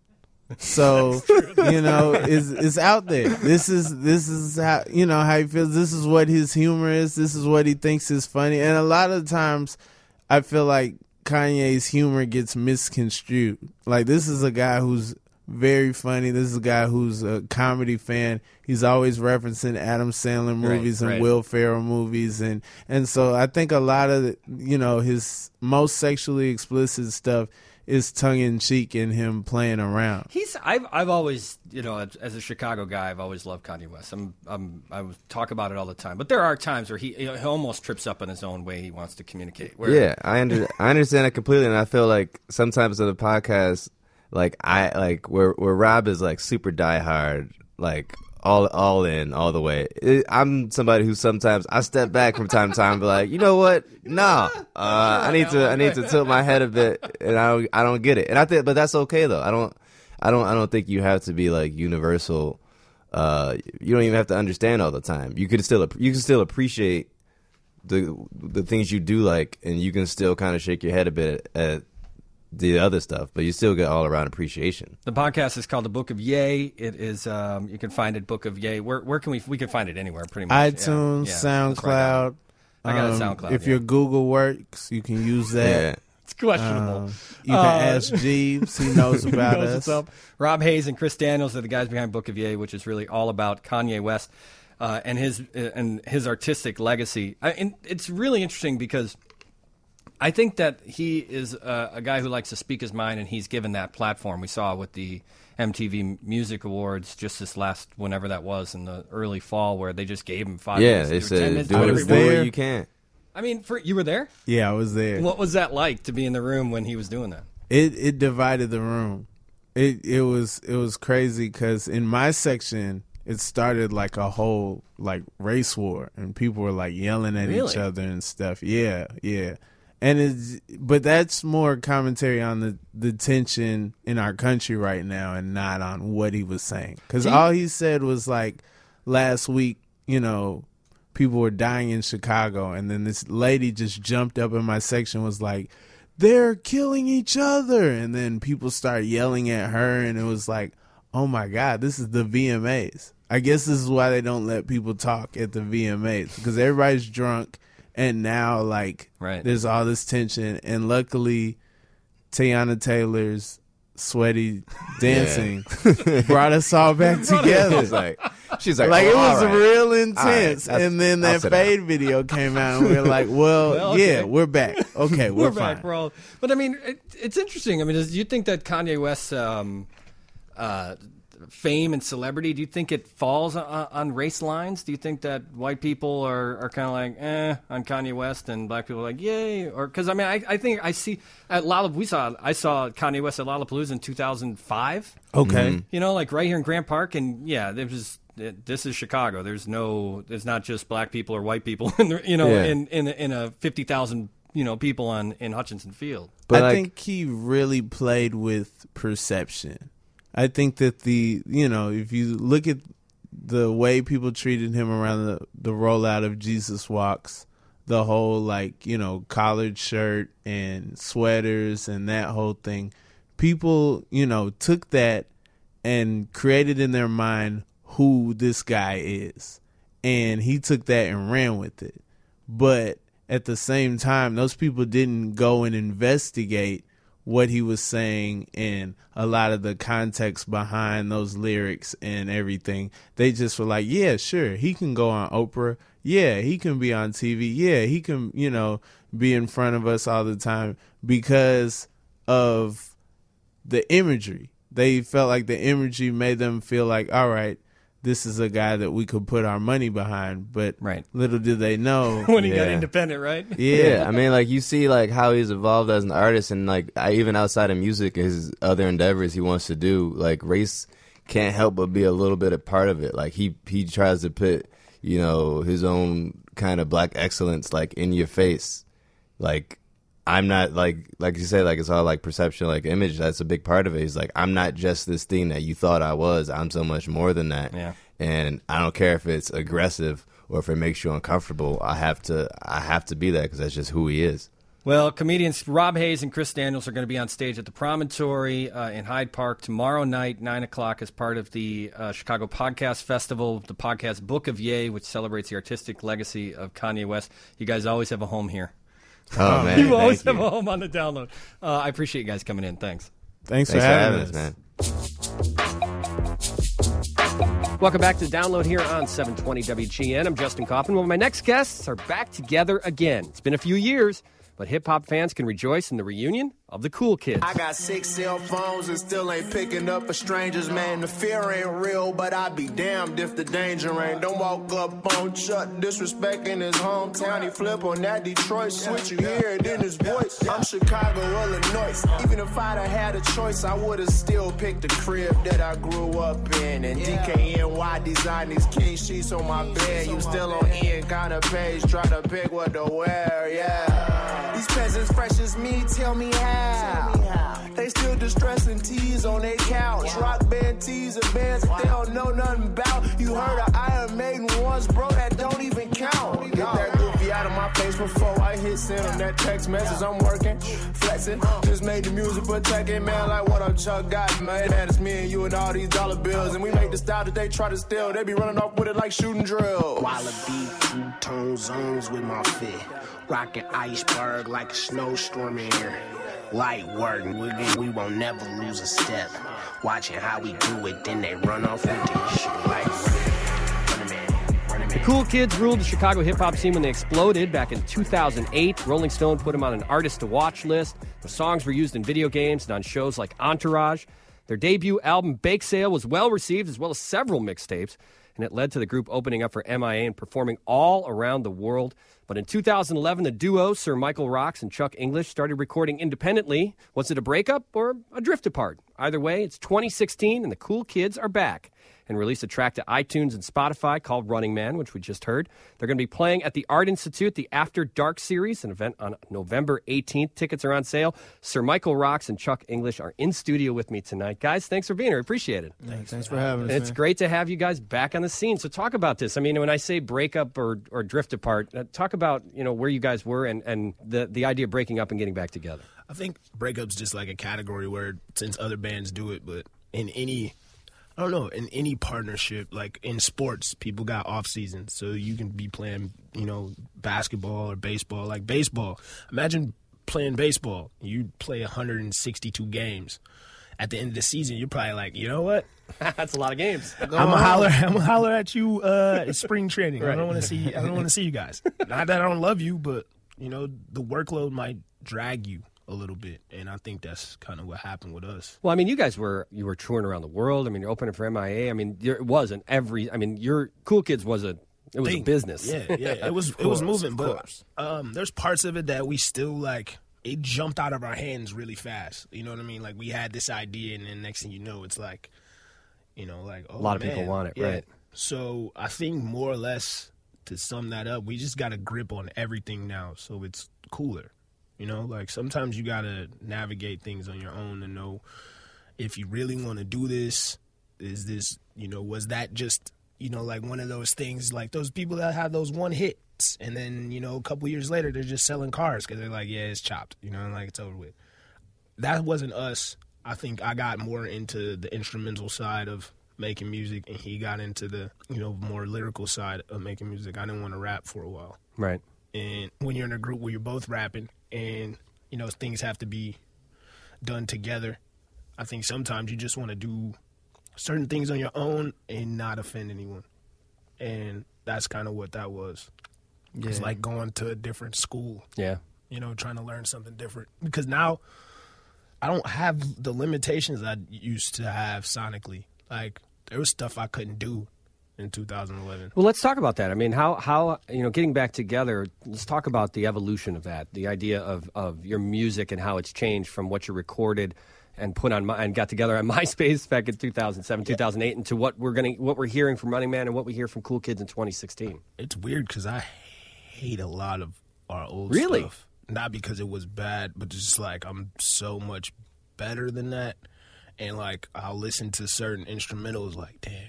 So, you know, it's it's out there. This is this is how, you know, how he feels. This is what his humor is. This is what he thinks is funny. And a lot of times I feel like Kanye's humor gets misconstrued. Like, this is a guy who's very funny. This is a guy who's a comedy fan. He's always referencing Adam Sandler movies Right, and right. Will Ferrell movies, and and so I think a lot of the, you know, his most sexually explicit stuff is tongue in cheek in him playing around. He's I've I've always, you know, as, as a Chicago guy, I've always loved Kanye West. I'm, I'm I would talk about it all the time, but there are times where he he almost trips up in his own way he wants to communicate. Where, Yeah, I under, I understand it completely, and I feel like sometimes in the podcast, like I like where where Rob is like super diehard, like all all in all the way. It, I'm somebody who sometimes I step back from time to time, and be like, you know what? Nah, uh, I need to I need to tilt my head a bit, and I don't, I don't get it, and I think, but that's okay though. I don't I don't I don't think you have to be like universal. Uh, you don't even have to understand all the time. You could still you can still appreciate the the things you do like, and you can still kind of shake your head a bit at the other stuff, but you still get all around appreciation. The podcast is called The Book of Yay. It is um, you can find it Book of Yay. Where where can we we can find it anywhere pretty much. iTunes, Yeah, yeah, that's right. SoundCloud. I got a Um, SoundCloud. If yeah. your Google works, you can use that. Yeah. It's questionable. Um, you can Uh, ask Jeeves. He knows about knows us. what's up. Rob Hayes and Chris Daniels are the guys behind Book of Yay, which is really all about Kanye West uh, and his uh, and his artistic legacy. I, and it's really interesting because I think that he is a, a guy who likes to speak his mind, and he's given that platform. We saw with the M T V Music Awards just this last, whenever that was, in the early fall, where they just gave him five Yeah, minutes. they to do, ten said minutes, do do I it was whatever you want. there. where you can. I mean, for, you were there? Yeah, I was there. What was that like to be in the room when he was doing that? It it divided the room. It it was it was crazy because in my section it started like a whole like race war, and people were like yelling at Really? each other and stuff. Yeah, yeah. And it's but that's more commentary on the the tension in our country right now, and not on what he was saying. Because all he said was like last week, you know, people were dying in Chicago, and then this lady just jumped up in my section, was like, they're killing each other, and then people started yelling at her, and it was like, oh my God, this is the V M As. I guess this is why they don't let people talk at the V M As, because everybody's drunk, and now like Right. there's all this tension, and luckily Teyana Taylor's Sweaty dancing brought us all back together. She's like, she's like, like oh, it was all right. real intense. All right, and then I'll that sit fade down. video came out, and we were like, well, Well, okay. yeah, we're back. Okay, we're, We're fine. back, we're all. But I mean, it, it's interesting. I mean, does, do you think that Kanye West's um, uh, fame and celebrity, do you think it falls on, on race lines? Do you think that white people are, are kind of like, eh, on Kanye West, and black people are like, yay? Or because I mean, I, I think I see at Lollapalooza. We saw I saw Kanye West at Lollapalooza in two thousand five. Okay, Mm-hmm. You know, like right here in Grant Park, and yeah, there was. It, this is Chicago. There's no. There's not just black people or white people. In the, you know, Yeah. in in in a fifty thousand you know people on in Hutchinson Field. But I like, think he really played with perception. I think that the, you know, if you look at the way people treated him around the, the rollout of Jesus Walks, the whole, like, you know, collared shirt and sweaters and that whole thing, people, you know, took that and created in their mind who this guy is. And he took that and ran with it. But at the same time, those people didn't go and investigate what he was saying and a lot of the context behind those lyrics and everything. They just were like, yeah, sure, he can go on Oprah. Yeah, he can be on T V. Yeah, he can, you know, be in front of us all the time because of the imagery. They felt like the imagery made them feel like, all right, this is a guy that we could put our money behind. But right. little did they know when he got Yeah. independent, right? Yeah. yeah, I mean, like you see, like how he's evolved as an artist, and like I, even outside of music, his other endeavors he wants to do. Like race can't help but be a little bit a part of it. Like he he tries to put, you know, his own kind of black excellence like in your face. Like I'm not like like you say, like it's all like perception, like image. That's a big part of it. He's like, I'm not just this thing that you thought I was. I'm so much more than that. Yeah. And I don't care if it's aggressive or if it makes you uncomfortable. I have to I have to be that because that's just who he is. Well, comedians Rob Hayes and Chris Daniels are going to be on stage at the Promontory uh, in Hyde Park tomorrow night, nine o'clock, as part of the uh, Chicago Podcast Festival, the podcast Book of Ye, which celebrates the artistic legacy of Kanye West. You guys always have a home here. Oh, man. You always thank have you. a home on the download. Uh, I appreciate you guys coming in. Thanks. Thanks, Thanks for having, us, man. Welcome back to Download here on seven twenty W G N. I'm Justin Kaufman. Well, my next guests are back together again. It's been a few years, but hip-hop fans can rejoice in the reunion of the Cool Kids. I got six cell phones and still ain't picking up for strangers, man. The fear ain't real, but I'd be damned if the danger ain't. Don't walk up on Chuck, disrespecting his hometown. He flip on that Detroit switch, you hear it in his voice. I'm Chicago, Illinois. Even if I'd have had a choice, I would have still picked the crib that I grew up in. And D K N Y designed these king sheets on my bed. You still on Ian kind of page, try to pick what to wear, yeah. These peasants fresh as me, tell me how. They still distressing tees on their couch. Rock band tees and bands that they don't know nothing about. You heard of Iron Maiden once, bro, that don't even count. Get that goofy out of my face before I hit send on that text message. I'm working, flexing, just made the music protecting, man. Like what up, Chuck got, man. Man, it's me and you and all these dollar bills. And we make the style that they try to steal. They be running off with it like shooting drill. Wallaby, two-tone zones with my fit. Rockin' iceberg like a snowstorm in here. Light work, we, we won't never lose a step. Watching how we do it, then they run off with this shit. Like, run man, run man. The Cool Kids ruled the Chicago hip-hop scene when they exploded back in two thousand eight. Rolling Stone put them on an artist-to-watch list. The songs were used in video games and on shows like Entourage. Their debut album, Bake Sale, was well-received, as well as several mixtapes, and it led to the group opening up for M I A and performing all around the world. But in two thousand eleven, the duo, Sir Michael Rocks and Chuck English, started recording independently. Was it a breakup or a drift apart? Either way, it's twenty sixteen, and the Cool Kids are back and released a track to iTunes and Spotify called Running Man, which we just heard. They're going to be playing at the Art Institute, the After Dark series, an event on November eighteenth. Tickets are on sale. Sir Michael Rocks and Chuck English are in studio with me tonight. Guys, thanks for being here. Appreciate it. Thanks, thanks for having us. And it's man. great to have you guys back on the scene. So talk about this. I mean, when I say breakup or, or drift apart, uh, talk about, you know, where you guys were and, and the, the idea of breaking up and getting back together. I think breakup's just like a category where, since other bands do it, but in any, I don't know, in any partnership, like in sports, people got off seasons, so you can be playing, you know, basketball or baseball. Like baseball, imagine playing baseball. You play one hundred sixty-two games. at the end of the season, you're probably like, you know what? That's a lot of games. I'm gonna holler. I'm gonna holler at you uh, at spring training. Right. I don't want to see. I don't want to see you guys. Not that I don't love you, but you know the workload might drag you a little bit, and I think that's kind of what happened with us. Well, I mean, you guys were you were touring around the world. I mean, you're opening for M I A. I mean, there, it wasn't every. I mean, your Cool Kids was a it was Thing. a business. Yeah, yeah. It was it was moving, but um, there's parts of it that we still like. It jumped out of our hands really fast. You know what I mean? Like we had this idea, and then next thing you know, it's like, you know, like oh, a lot of man. people want it, Yeah. right? So I think more or less to sum that up, we just got a grip on everything now, so it's cooler. You know, like sometimes you got to navigate things on your own to know if you really want to do this. Is this, you know, was that just, you know, like one of those things, like those people that have those one hits and then, you know, a couple years later they're just selling cars because they're like, yeah, it's chopped, you know, like it's over with. That wasn't us. I think I got more into the instrumental side of making music, and he got into the, you know, more lyrical side of making music. I didn't want to rap for a while. Right. And when you're in a group where you're both rapping and, you know, things have to be done together, I think sometimes you just want to do certain things on your own and not offend anyone. And that's kind of what that was. Yeah. It's like going to a different school. Yeah. You know, trying to learn something different. Because now I don't have the limitations I used to have sonically. Like, there was stuff I couldn't do in two thousand eleven. Well, let's talk about that. I mean, how, how you know, getting back together, let's talk about the evolution of that, the idea of, of your music and how it's changed from what you recorded and put on and got together on MySpace back in two thousand seven, two thousand eight, into what we're going to what we're hearing from Running Man and what we hear from Cool Kids in twenty sixteen. It's weird because I hate a lot of our old really? stuff. Not because it was bad, but just like I'm so much better than that. And like I'll listen to certain instrumentals like, damn,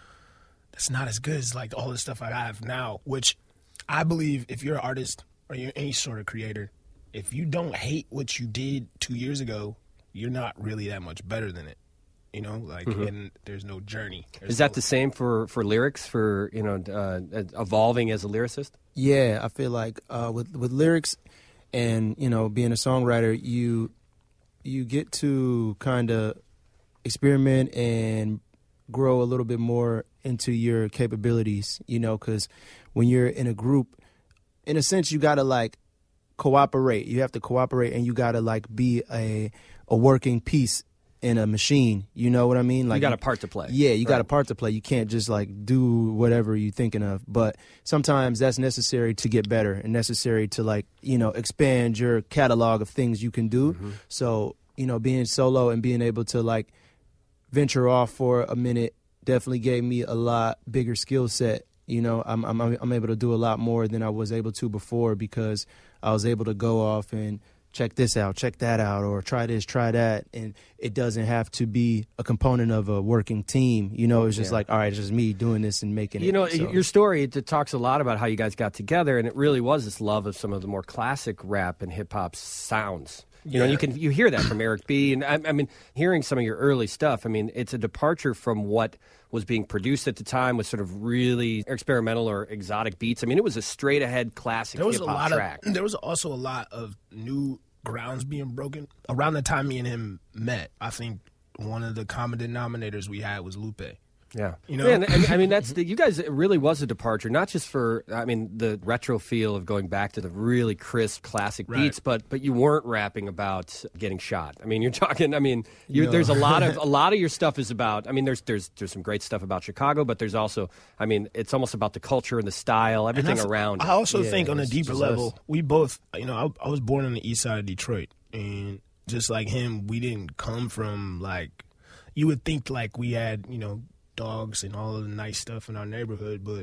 that's not as good as like all the stuff I have now, which I believe if you're an artist or you're any sort of creator, if you don't hate what you did two years ago, you're not really that much better than it. You know, like, Mhm. and there's no journey. There's Is that no- the same for, for lyrics, for, you know, uh, evolving as a lyricist? Yeah, I feel like uh, with with lyrics and, you know, being a songwriter, you you get to kind of experiment and grow a little bit more into your capabilities, you know, because when you're in a group, in a sense, you got to, like, cooperate. You have to cooperate, and you got to, like, be a a working piece in a machine. You know what I mean? Like You got a part to play. Yeah, you got Right. a part to play. You can't just, like, do whatever you're thinking of. But sometimes that's necessary to get better and necessary to, like, you know, expand your catalog of things you can do. Mm-hmm. So, you know, being solo and being able to, like, venture off for a minute definitely gave me a lot bigger skill set. You know, I'm, I'm I'm able to do a lot more than I was able to before because I was able to go off and check this out, check that out, or try this, try that. And it doesn't have to be a component of a working team. You know, it's just Yeah. like, all right, it's just me doing this and making it. You know, So- your story, it talks a lot about how you guys got together, and it really was this love of some of the more classic rap and hip-hop sounds. You know, Yeah. you can you hear that from Eric B. And I, I mean, hearing some of your early stuff, I mean, it's a departure from what was being produced at the time with sort of really experimental or exotic beats. I mean, it was a straight-ahead classic There was a hip-hop lot track. of there was also a lot of new grounds being broken around the time me and him met. I think one of the common denominators we had was Lupe. Yeah, You know? Yeah, and, and, I mean, that's the, you guys. It really was a departure, not just for I mean the retro feel of going back to the really crisp classic Right. beats, but but you weren't rapping about getting shot. I mean, you're talking. I mean, you, No. there's a lot of a lot of your stuff is about. I mean, there's there's there's some great stuff about Chicago, but there's also. I mean, it's almost about the culture and the style, And everything I f- around. I it. also Yeah, think on a it's deeper just level, us. we both, you know, I, I was born on the east side of Detroit, and just like him, we didn't come from like, you would think like we had, you know, dogs and all of the nice stuff in our neighborhood, but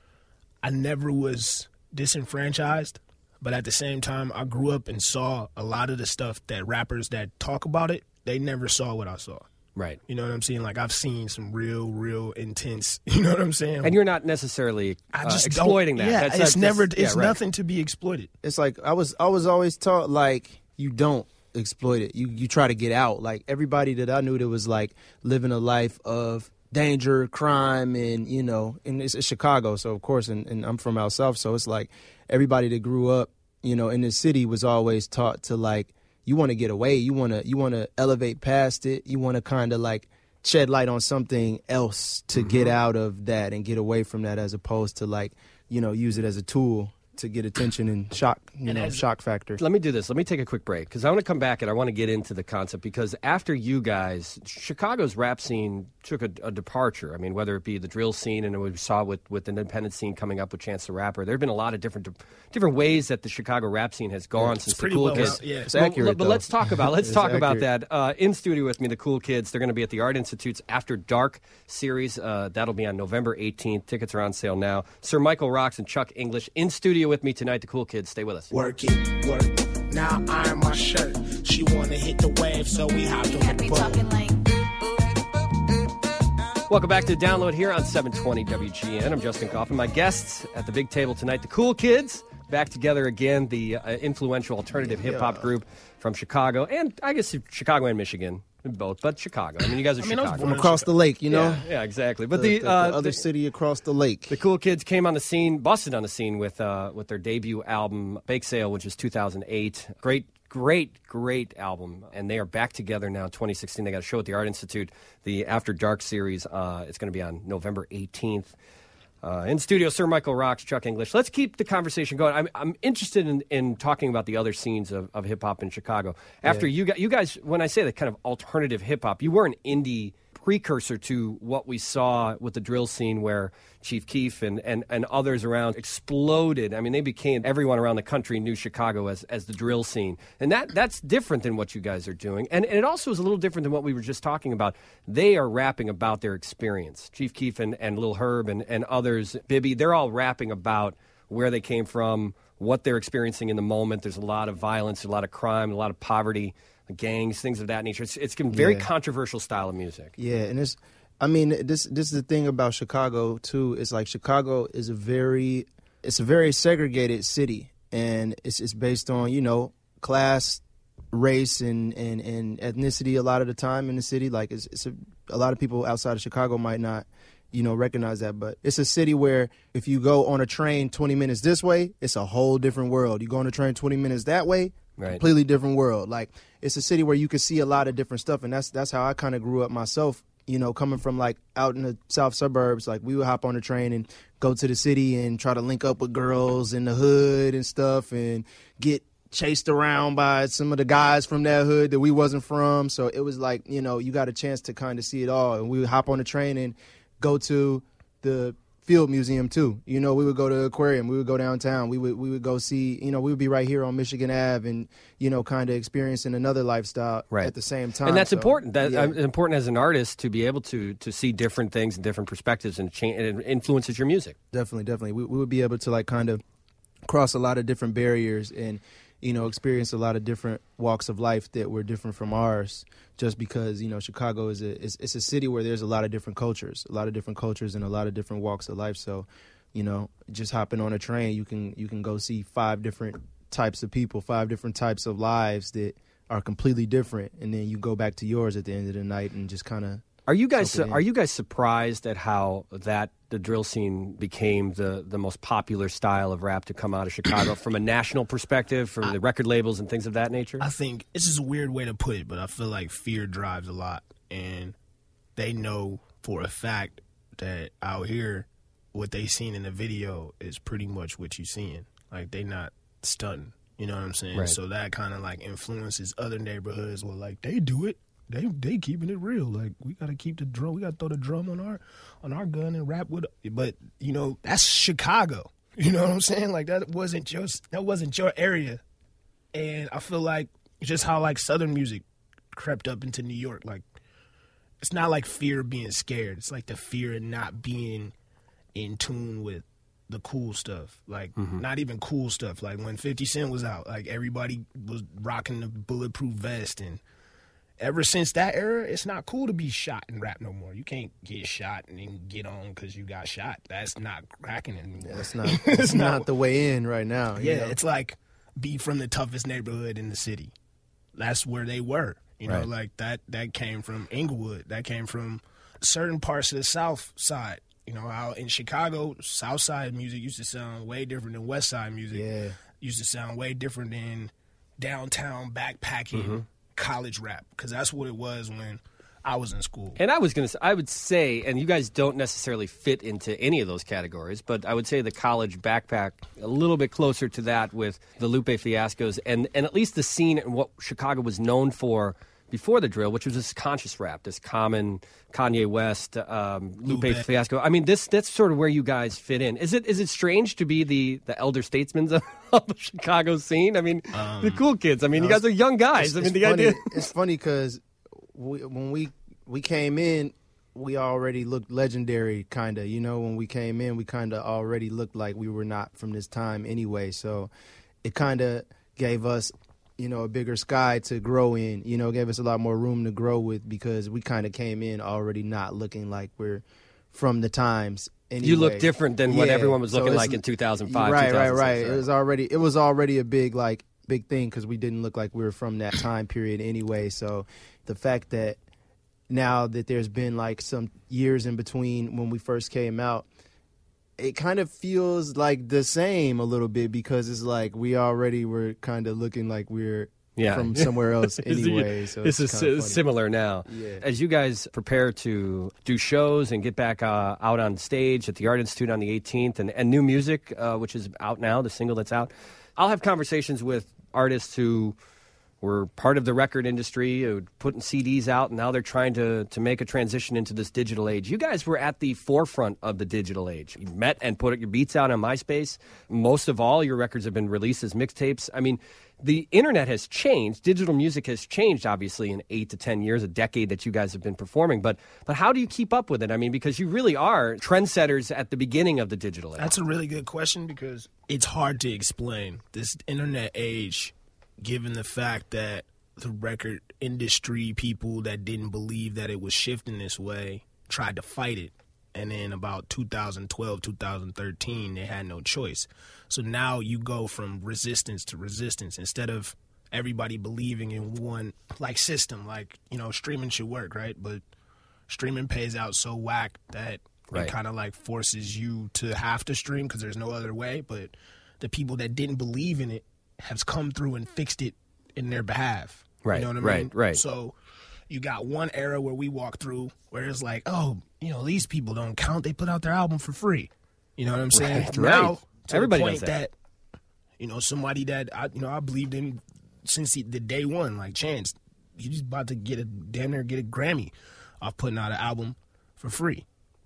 I never was disenfranchised. But at the same time, I grew up and saw a lot of the stuff that rappers that talk about it, they never saw what I saw. Right. You know what I'm saying? Like I've seen some real, real intense. You know what I'm saying? And you're not necessarily I uh, just exploiting don't, that. Yeah, That's- it's that's- never. yeah, It's right. nothing to be exploited. It's like I was I was always taught like you don't exploit it. You you try to get out. Like everybody that I knew that was like living a life of danger, crime, and you know, and it's, it's Chicago, so of course, and, and I'm from out south, so it's like everybody that grew up, you know, in the city was always taught to like you want to get away. You want to you want to elevate past it. You want to kind of like shed light on something else to Mm-hmm. get out of that and get away from that, as opposed to like, you know, use it as a tool to get attention and shock, you And know, as- shock factor. Let me do this. Let me take a quick break because I want to come back and I want to get into the concept because after you guys, Chicago's rap scene took a, a departure. I mean, whether it be the drill scene and we saw with, with the independent scene coming up with Chance the Rapper, there have been a lot of different different ways that the Chicago rap scene has gone It's since the pretty Cool well- Kids. yeah. It's Well, accurate, But though. let's talk about let's It's talk about accurate. that. Uh, in studio with me, the Cool Kids. They're going to be at the Art Institute's After Dark series. Uh, that'll be on November eighteenth. Tickets are on sale now. Sir Michael Rocks and Chuck English in studio with me tonight. The Cool Kids. Stay with us. Work it, work. Now iron my shirt. She wanna hit the wave, so we hopped on the boat. Welcome back to Download here on seven twenty W G N. I'm Justin Coffin. My guests at the big table tonight, the Cool Kids, back together again, the uh, influential alternative hip-hop group from Chicago, and I guess Chicago and Michigan, both, but Chicago. I mean, you guys are I mean, I was Chicago. born in Across the lake, you know? Yeah, yeah, exactly. But the, the, the, uh, the other the- city across the lake. The Cool Kids came on the scene, busted on the scene with uh, with their debut album, Bake Sale, which is two thousand eight. Great, great, great album. And they are back together now in twenty sixteen. They got a show at the Art Institute, the After Dark series. Uh, it's going to be on November eighteenth. Uh, in studio, Sir Michael Rocks, Chuck English. Let's keep the conversation going. I'm, I'm interested in, in talking about the other scenes of, of hip-hop in Chicago. After Yeah. you, got, you guys, when I say that kind of alternative hip-hop, you were an indie precursor to what we saw with the drill scene where Chief Keef and, and, and others around exploded. I mean, they became, everyone around the country knew Chicago as, as the drill scene. And that that's different than what you guys are doing. And, and it also is a little different than what we were just talking about. They are rapping about their experience. Chief Keef and, and Lil Herb and, and others, Bibby, they're all rapping about where they came from, what they're experiencing in the moment. There's a lot of violence, a lot of crime, a lot of poverty, gangs, things of that nature. It's, it's a very Yeah. controversial style of music. Yeah, and it's, I mean, this this is the thing about Chicago too. It's like Chicago is a very, it's a very segregated city, and it's it's based on, you know, class, race, and and, and ethnicity a lot of the time in the city. Like it's it's a, a lot of people outside of Chicago might not, you know, recognize that, but it's a city where if you go on a train twenty minutes this way, it's a whole different world. You go on a train twenty minutes that way, Right. completely different world. Like it's a city where you can see a lot of different stuff, and that's that's how I kind of grew up myself. You know, coming from like out in the south suburbs, like we would hop on the train and go to the city and try to link up with girls in the hood and stuff, and get chased around by some of the guys from that hood that we wasn't from. So it was like, you know, you got a chance to kind of see it all, and we would hop on the train and go to the Field Museum too. You know, we would go to the aquarium. We would go downtown. We would we would go see. You know, we would be right here on Michigan Avenue, and you know, kind of experiencing another lifestyle Right. at the same time. And that's So, important. That yeah. uh, important as an artist to be able to to see different things and different perspectives, and, change, and it influences your music. Definitely, definitely. We we would be able to like kind of cross a lot of different barriers and, you know, experience a lot of different walks of life that were different from ours, just because, you know, Chicago is a is, it's a city where there's a lot of different cultures, a lot of different cultures and a lot of different walks of life. So, you know, just hopping on a train, you can you can go see five different types of people, five different types of lives that are completely different, and then you go back to yours at the end of the night and just kind of. Are you guys soak it in. are you guys surprised at how that the drill scene became the, the most popular style of rap to come out of Chicago from a national perspective, from the record labels and things of that nature? I think it's just a weird way to put it, but I feel like fear drives a lot, and they know for a fact that out here, what they seen in the video is pretty much what you seeing. Like they not stunting, you know what I'm saying? Right. So that kind of like influences other neighborhoods where like they do it. They they keeping it real. Like we gotta keep the drum. We gotta throw the drum on our on our gun and rap with it. But you know that's Chicago. You know what I'm saying? Like that wasn't just that wasn't your area. And I feel like just how like Southern music crept up into New York. Like it's not like fear of being scared. It's like the fear of not being in tune with the cool stuff. Like Mm-hmm. not even cool stuff. Like when fifty Cent was out, like everybody was rocking the bulletproof vest, and ever since that era, it's not cool to be shot and rap no more. You can't get shot and then get on because you got shot. That's not cracking anymore. That's not it's not the way in right now. you Yeah, know? it's like be from the toughest neighborhood in the city. That's where they were. You know, Right. like that that came from Inglewood. That came from certain parts of the South Side. You know, out in Chicago, South Side music used to sound way different than West Side music. Yeah. Used to sound way different than downtown backpacking Mm-hmm. college rap, because that's what it was when I was in school. And I was going to I would say, and you guys don't necessarily fit into any of those categories, but I would say the college backpack, a little bit closer to that with the Lupe Fiascos, and, and at least the scene and what Chicago was known for before the drill, which was this conscious rap, this Common, Kanye West, um, Lupe, Lupe. Fiasco. I mean, this that's sort of where you guys fit in. Is it is it strange to be the, the elder statesmen of, of the Chicago scene? I mean, Um, the cool kids. I mean, you guys are young guys. It's, I mean, it's the funny, idea. it's funny because we, when we we came in, we already looked legendary, kind of. You know, when we came in, we kind of already looked like we were not from this time anyway. So it kind of gave us, you know, a bigger sky to grow in. You know, gave us a lot more room to grow with because we kind of came in already not looking like we're from the times. Anyway. You look different than what Yeah, everyone was so looking it's- like in two thousand five, Right, right, two thousand six, right. It was already it was already a big like big thing because we didn't look like we were from that time period anyway. So the fact that now that there's been like some years in between when we first came out, it kind of feels like the same a little bit because it's like we already were kind of looking like we're Yeah. from somewhere else It's- anyway. So this it's is kinda si- funny. similar now. Yeah. As you guys prepare to do shows and get back uh, out on stage at the Art Institute on the eighteenth, and, and new music, uh, which is out now, the single that's out, I'll have conversations with artists who were part of the record industry, who putting C Ds out, and now they're trying to, to make a transition into this digital age. You guys were at the forefront of the digital age. You met and put your beats out on MySpace. Most of all, your records have been released as mixtapes. I mean, the internet has changed. Digital music has changed, obviously, in eight to ten years, a decade that you guys have been performing. But but how do you keep up with it? I mean, because you really are trendsetters at the beginning of the digital age. That's a really good question because it's hard to explain this internet age, given the fact that the record industry people that didn't believe that it was shifting this way tried to fight it. And then about two thousand twelve, two thousand thirteen, they had no choice. So now you go from resistance to resistance. Instead of everybody believing in one like system, like, you know, streaming should work, right? But streaming pays out so whack that Right. it kind of like forces you to have to stream because there's no other way. But the people that didn't believe in it has come through and fixed it in their behalf. Right, You know what I right, mean? right. So you got one era where we walk through where it's like, oh, you know, these people don't count. They put out their album for free. You know what I'm saying? Right, Now, right. to Everybody the point does that. you know, somebody that I, you know, I believed in since the, the day one, like Chance, you just about to get a damn near get a Grammy off putting out an album for free.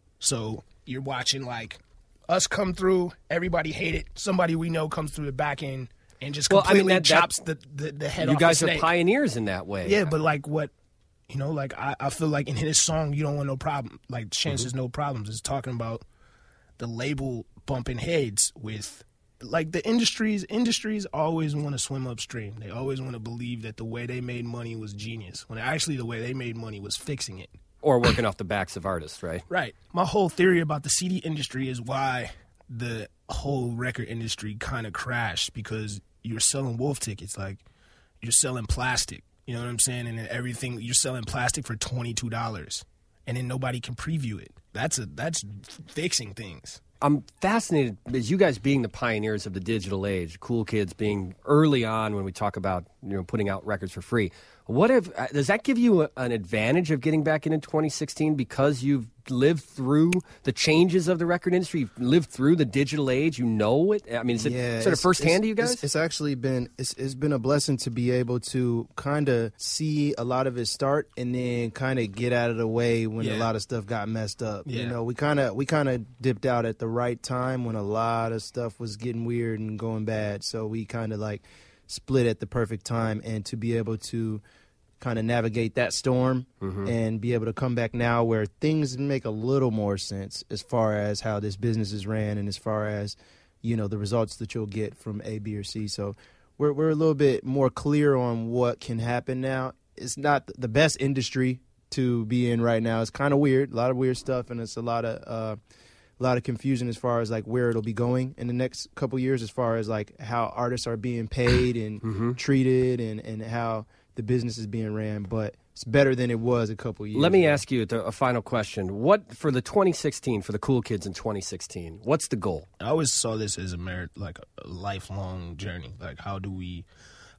So you're watching like us come through. Everybody hate it. Somebody we know comes through the back end and just Well, I mean, completely that- that- chops the, the the head You off guys the are snake. pioneers in that way. Yeah, but like what, you know, like I, I feel like in his song, You Don't Want No Problem, like Chances Mm-hmm. No Problems is talking about the label bumping heads with, like the industries, industries always want to swim upstream. They always want to believe that the way they made money was genius, when actually the way they made money was fixing it. Or working off the backs of artists, right? Right. My whole theory about the C D industry is why the whole record industry kind of crashed, because you're selling wolf tickets. Like, you're selling plastic. You know what I'm saying? And then everything, you're selling plastic for twenty-two dollars. And then nobody can preview it. That's a that's fixing things. I'm fascinated as you guys being the pioneers of the digital age, Cool Kids being early on when we talk about, you know, putting out records for free. What if uh, does that give you a, an advantage of getting back in in twenty sixteen because you've lived through the changes of the record industry, you've lived through the digital age, you know it? I mean, is it Yeah, sort of it's- firsthand it's- to you guys? It's, it's actually been it's, it's been a blessing to be able to kind of see a lot of it start and then kind of get out of the way when Yeah. a lot of stuff got messed up. Yeah. You know, we kind of we kind of dipped out at the right time when a lot of stuff was getting weird and going bad. So we kind of like split at the perfect time, and to be able to kind of navigate that storm Mhm. and be able to come back now where things make a little more sense as far as how this business is ran and as far as, you know, the results that you'll get from A, B, or C. So we're we're a little bit more clear on what can happen now. It's not the best industry to be in right now. It's kind of weird, a lot of weird stuff, and it's a lot of uh, a lot of confusion as far as like where it'll be going in the next couple years, as far as like how artists are being paid and Mhm. treated, and and how the business is being ran. But it's better than it was a couple years Let me ago. ask you a final question. What for the twenty sixteen, for the Cool Kids in twenty sixteen, what's the goal? I always saw this as a merit, like a lifelong journey. Like, how do we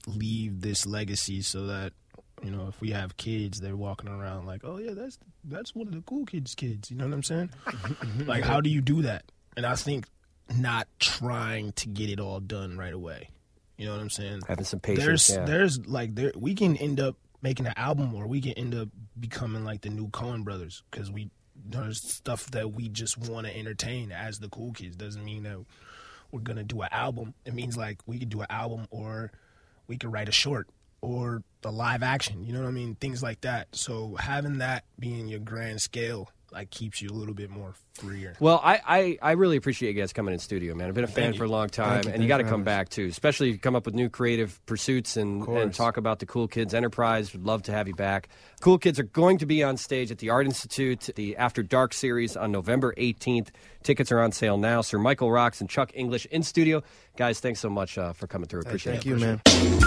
leave this legacy so that, you know, if we have kids, they're walking around like, oh, yeah, that's that's one of the cool kids' kids. You know what I'm saying? Like, how do you do that? And I think not trying to get it all done right away. You know what I'm saying? Having some patience, There's, yeah. there's like, there we can end up making an album or we can end up becoming like the new Coen brothers because we there's stuff that we just want to entertain as the cool kids. Doesn't mean that we're going to do an album. It means like we could do an album or we could write a short or a live action, you know what I mean? Things like that. So having that being your grand scale, like, keeps you a little bit more freer. Well, I, I, I really appreciate you guys coming in studio, man. I've been a fan Thank for a you. long time, Thank you. and you got to Thanks for come having back, too, especially if you come up with new creative pursuits and, and talk about the Cool Kids Enterprise. Would love to have you back. Cool Kids are going to be on stage at the Art Institute, the After Dark series on November eighteenth. Tickets are on sale now. Sir Michael Rocks and Chuck English in studio. Guys, thanks so much uh, for coming through. Appreciate Thank it. you, man.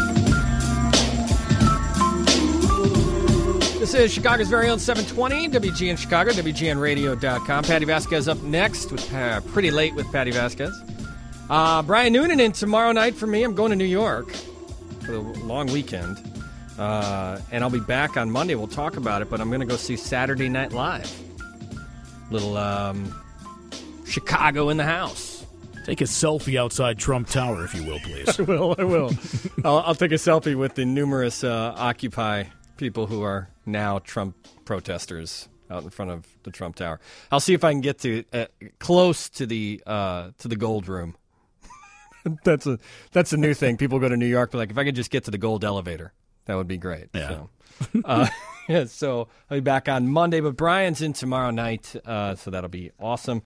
This is Chicago's very own seven twenty, W G N Chicago, W G N radio dot com. Patty Vasquez up next with uh, Pretty Late with Patty Vasquez. Uh, Brian Noonan in tomorrow night for me. I'm going to New York for the long weekend. Uh, and I'll be back on Monday. We'll talk about it, but I'm going to go see Saturday Night Live. Little um, Chicago in the house. Take a selfie outside Trump Tower, if you will, please. I will, I will. I'll, I'll take a selfie with the numerous uh, Occupy people who are now Trump protesters out in front of the Trump Tower. I'll see if I can get to uh, close to the uh, to the Gold Room. that's a that's a new thing. People go to New York, but like if I could just get to the Gold Elevator, that would be great. Yeah. So, uh, yeah. So I'll be back on Monday, but Brian's in tomorrow night, uh, so that'll be awesome.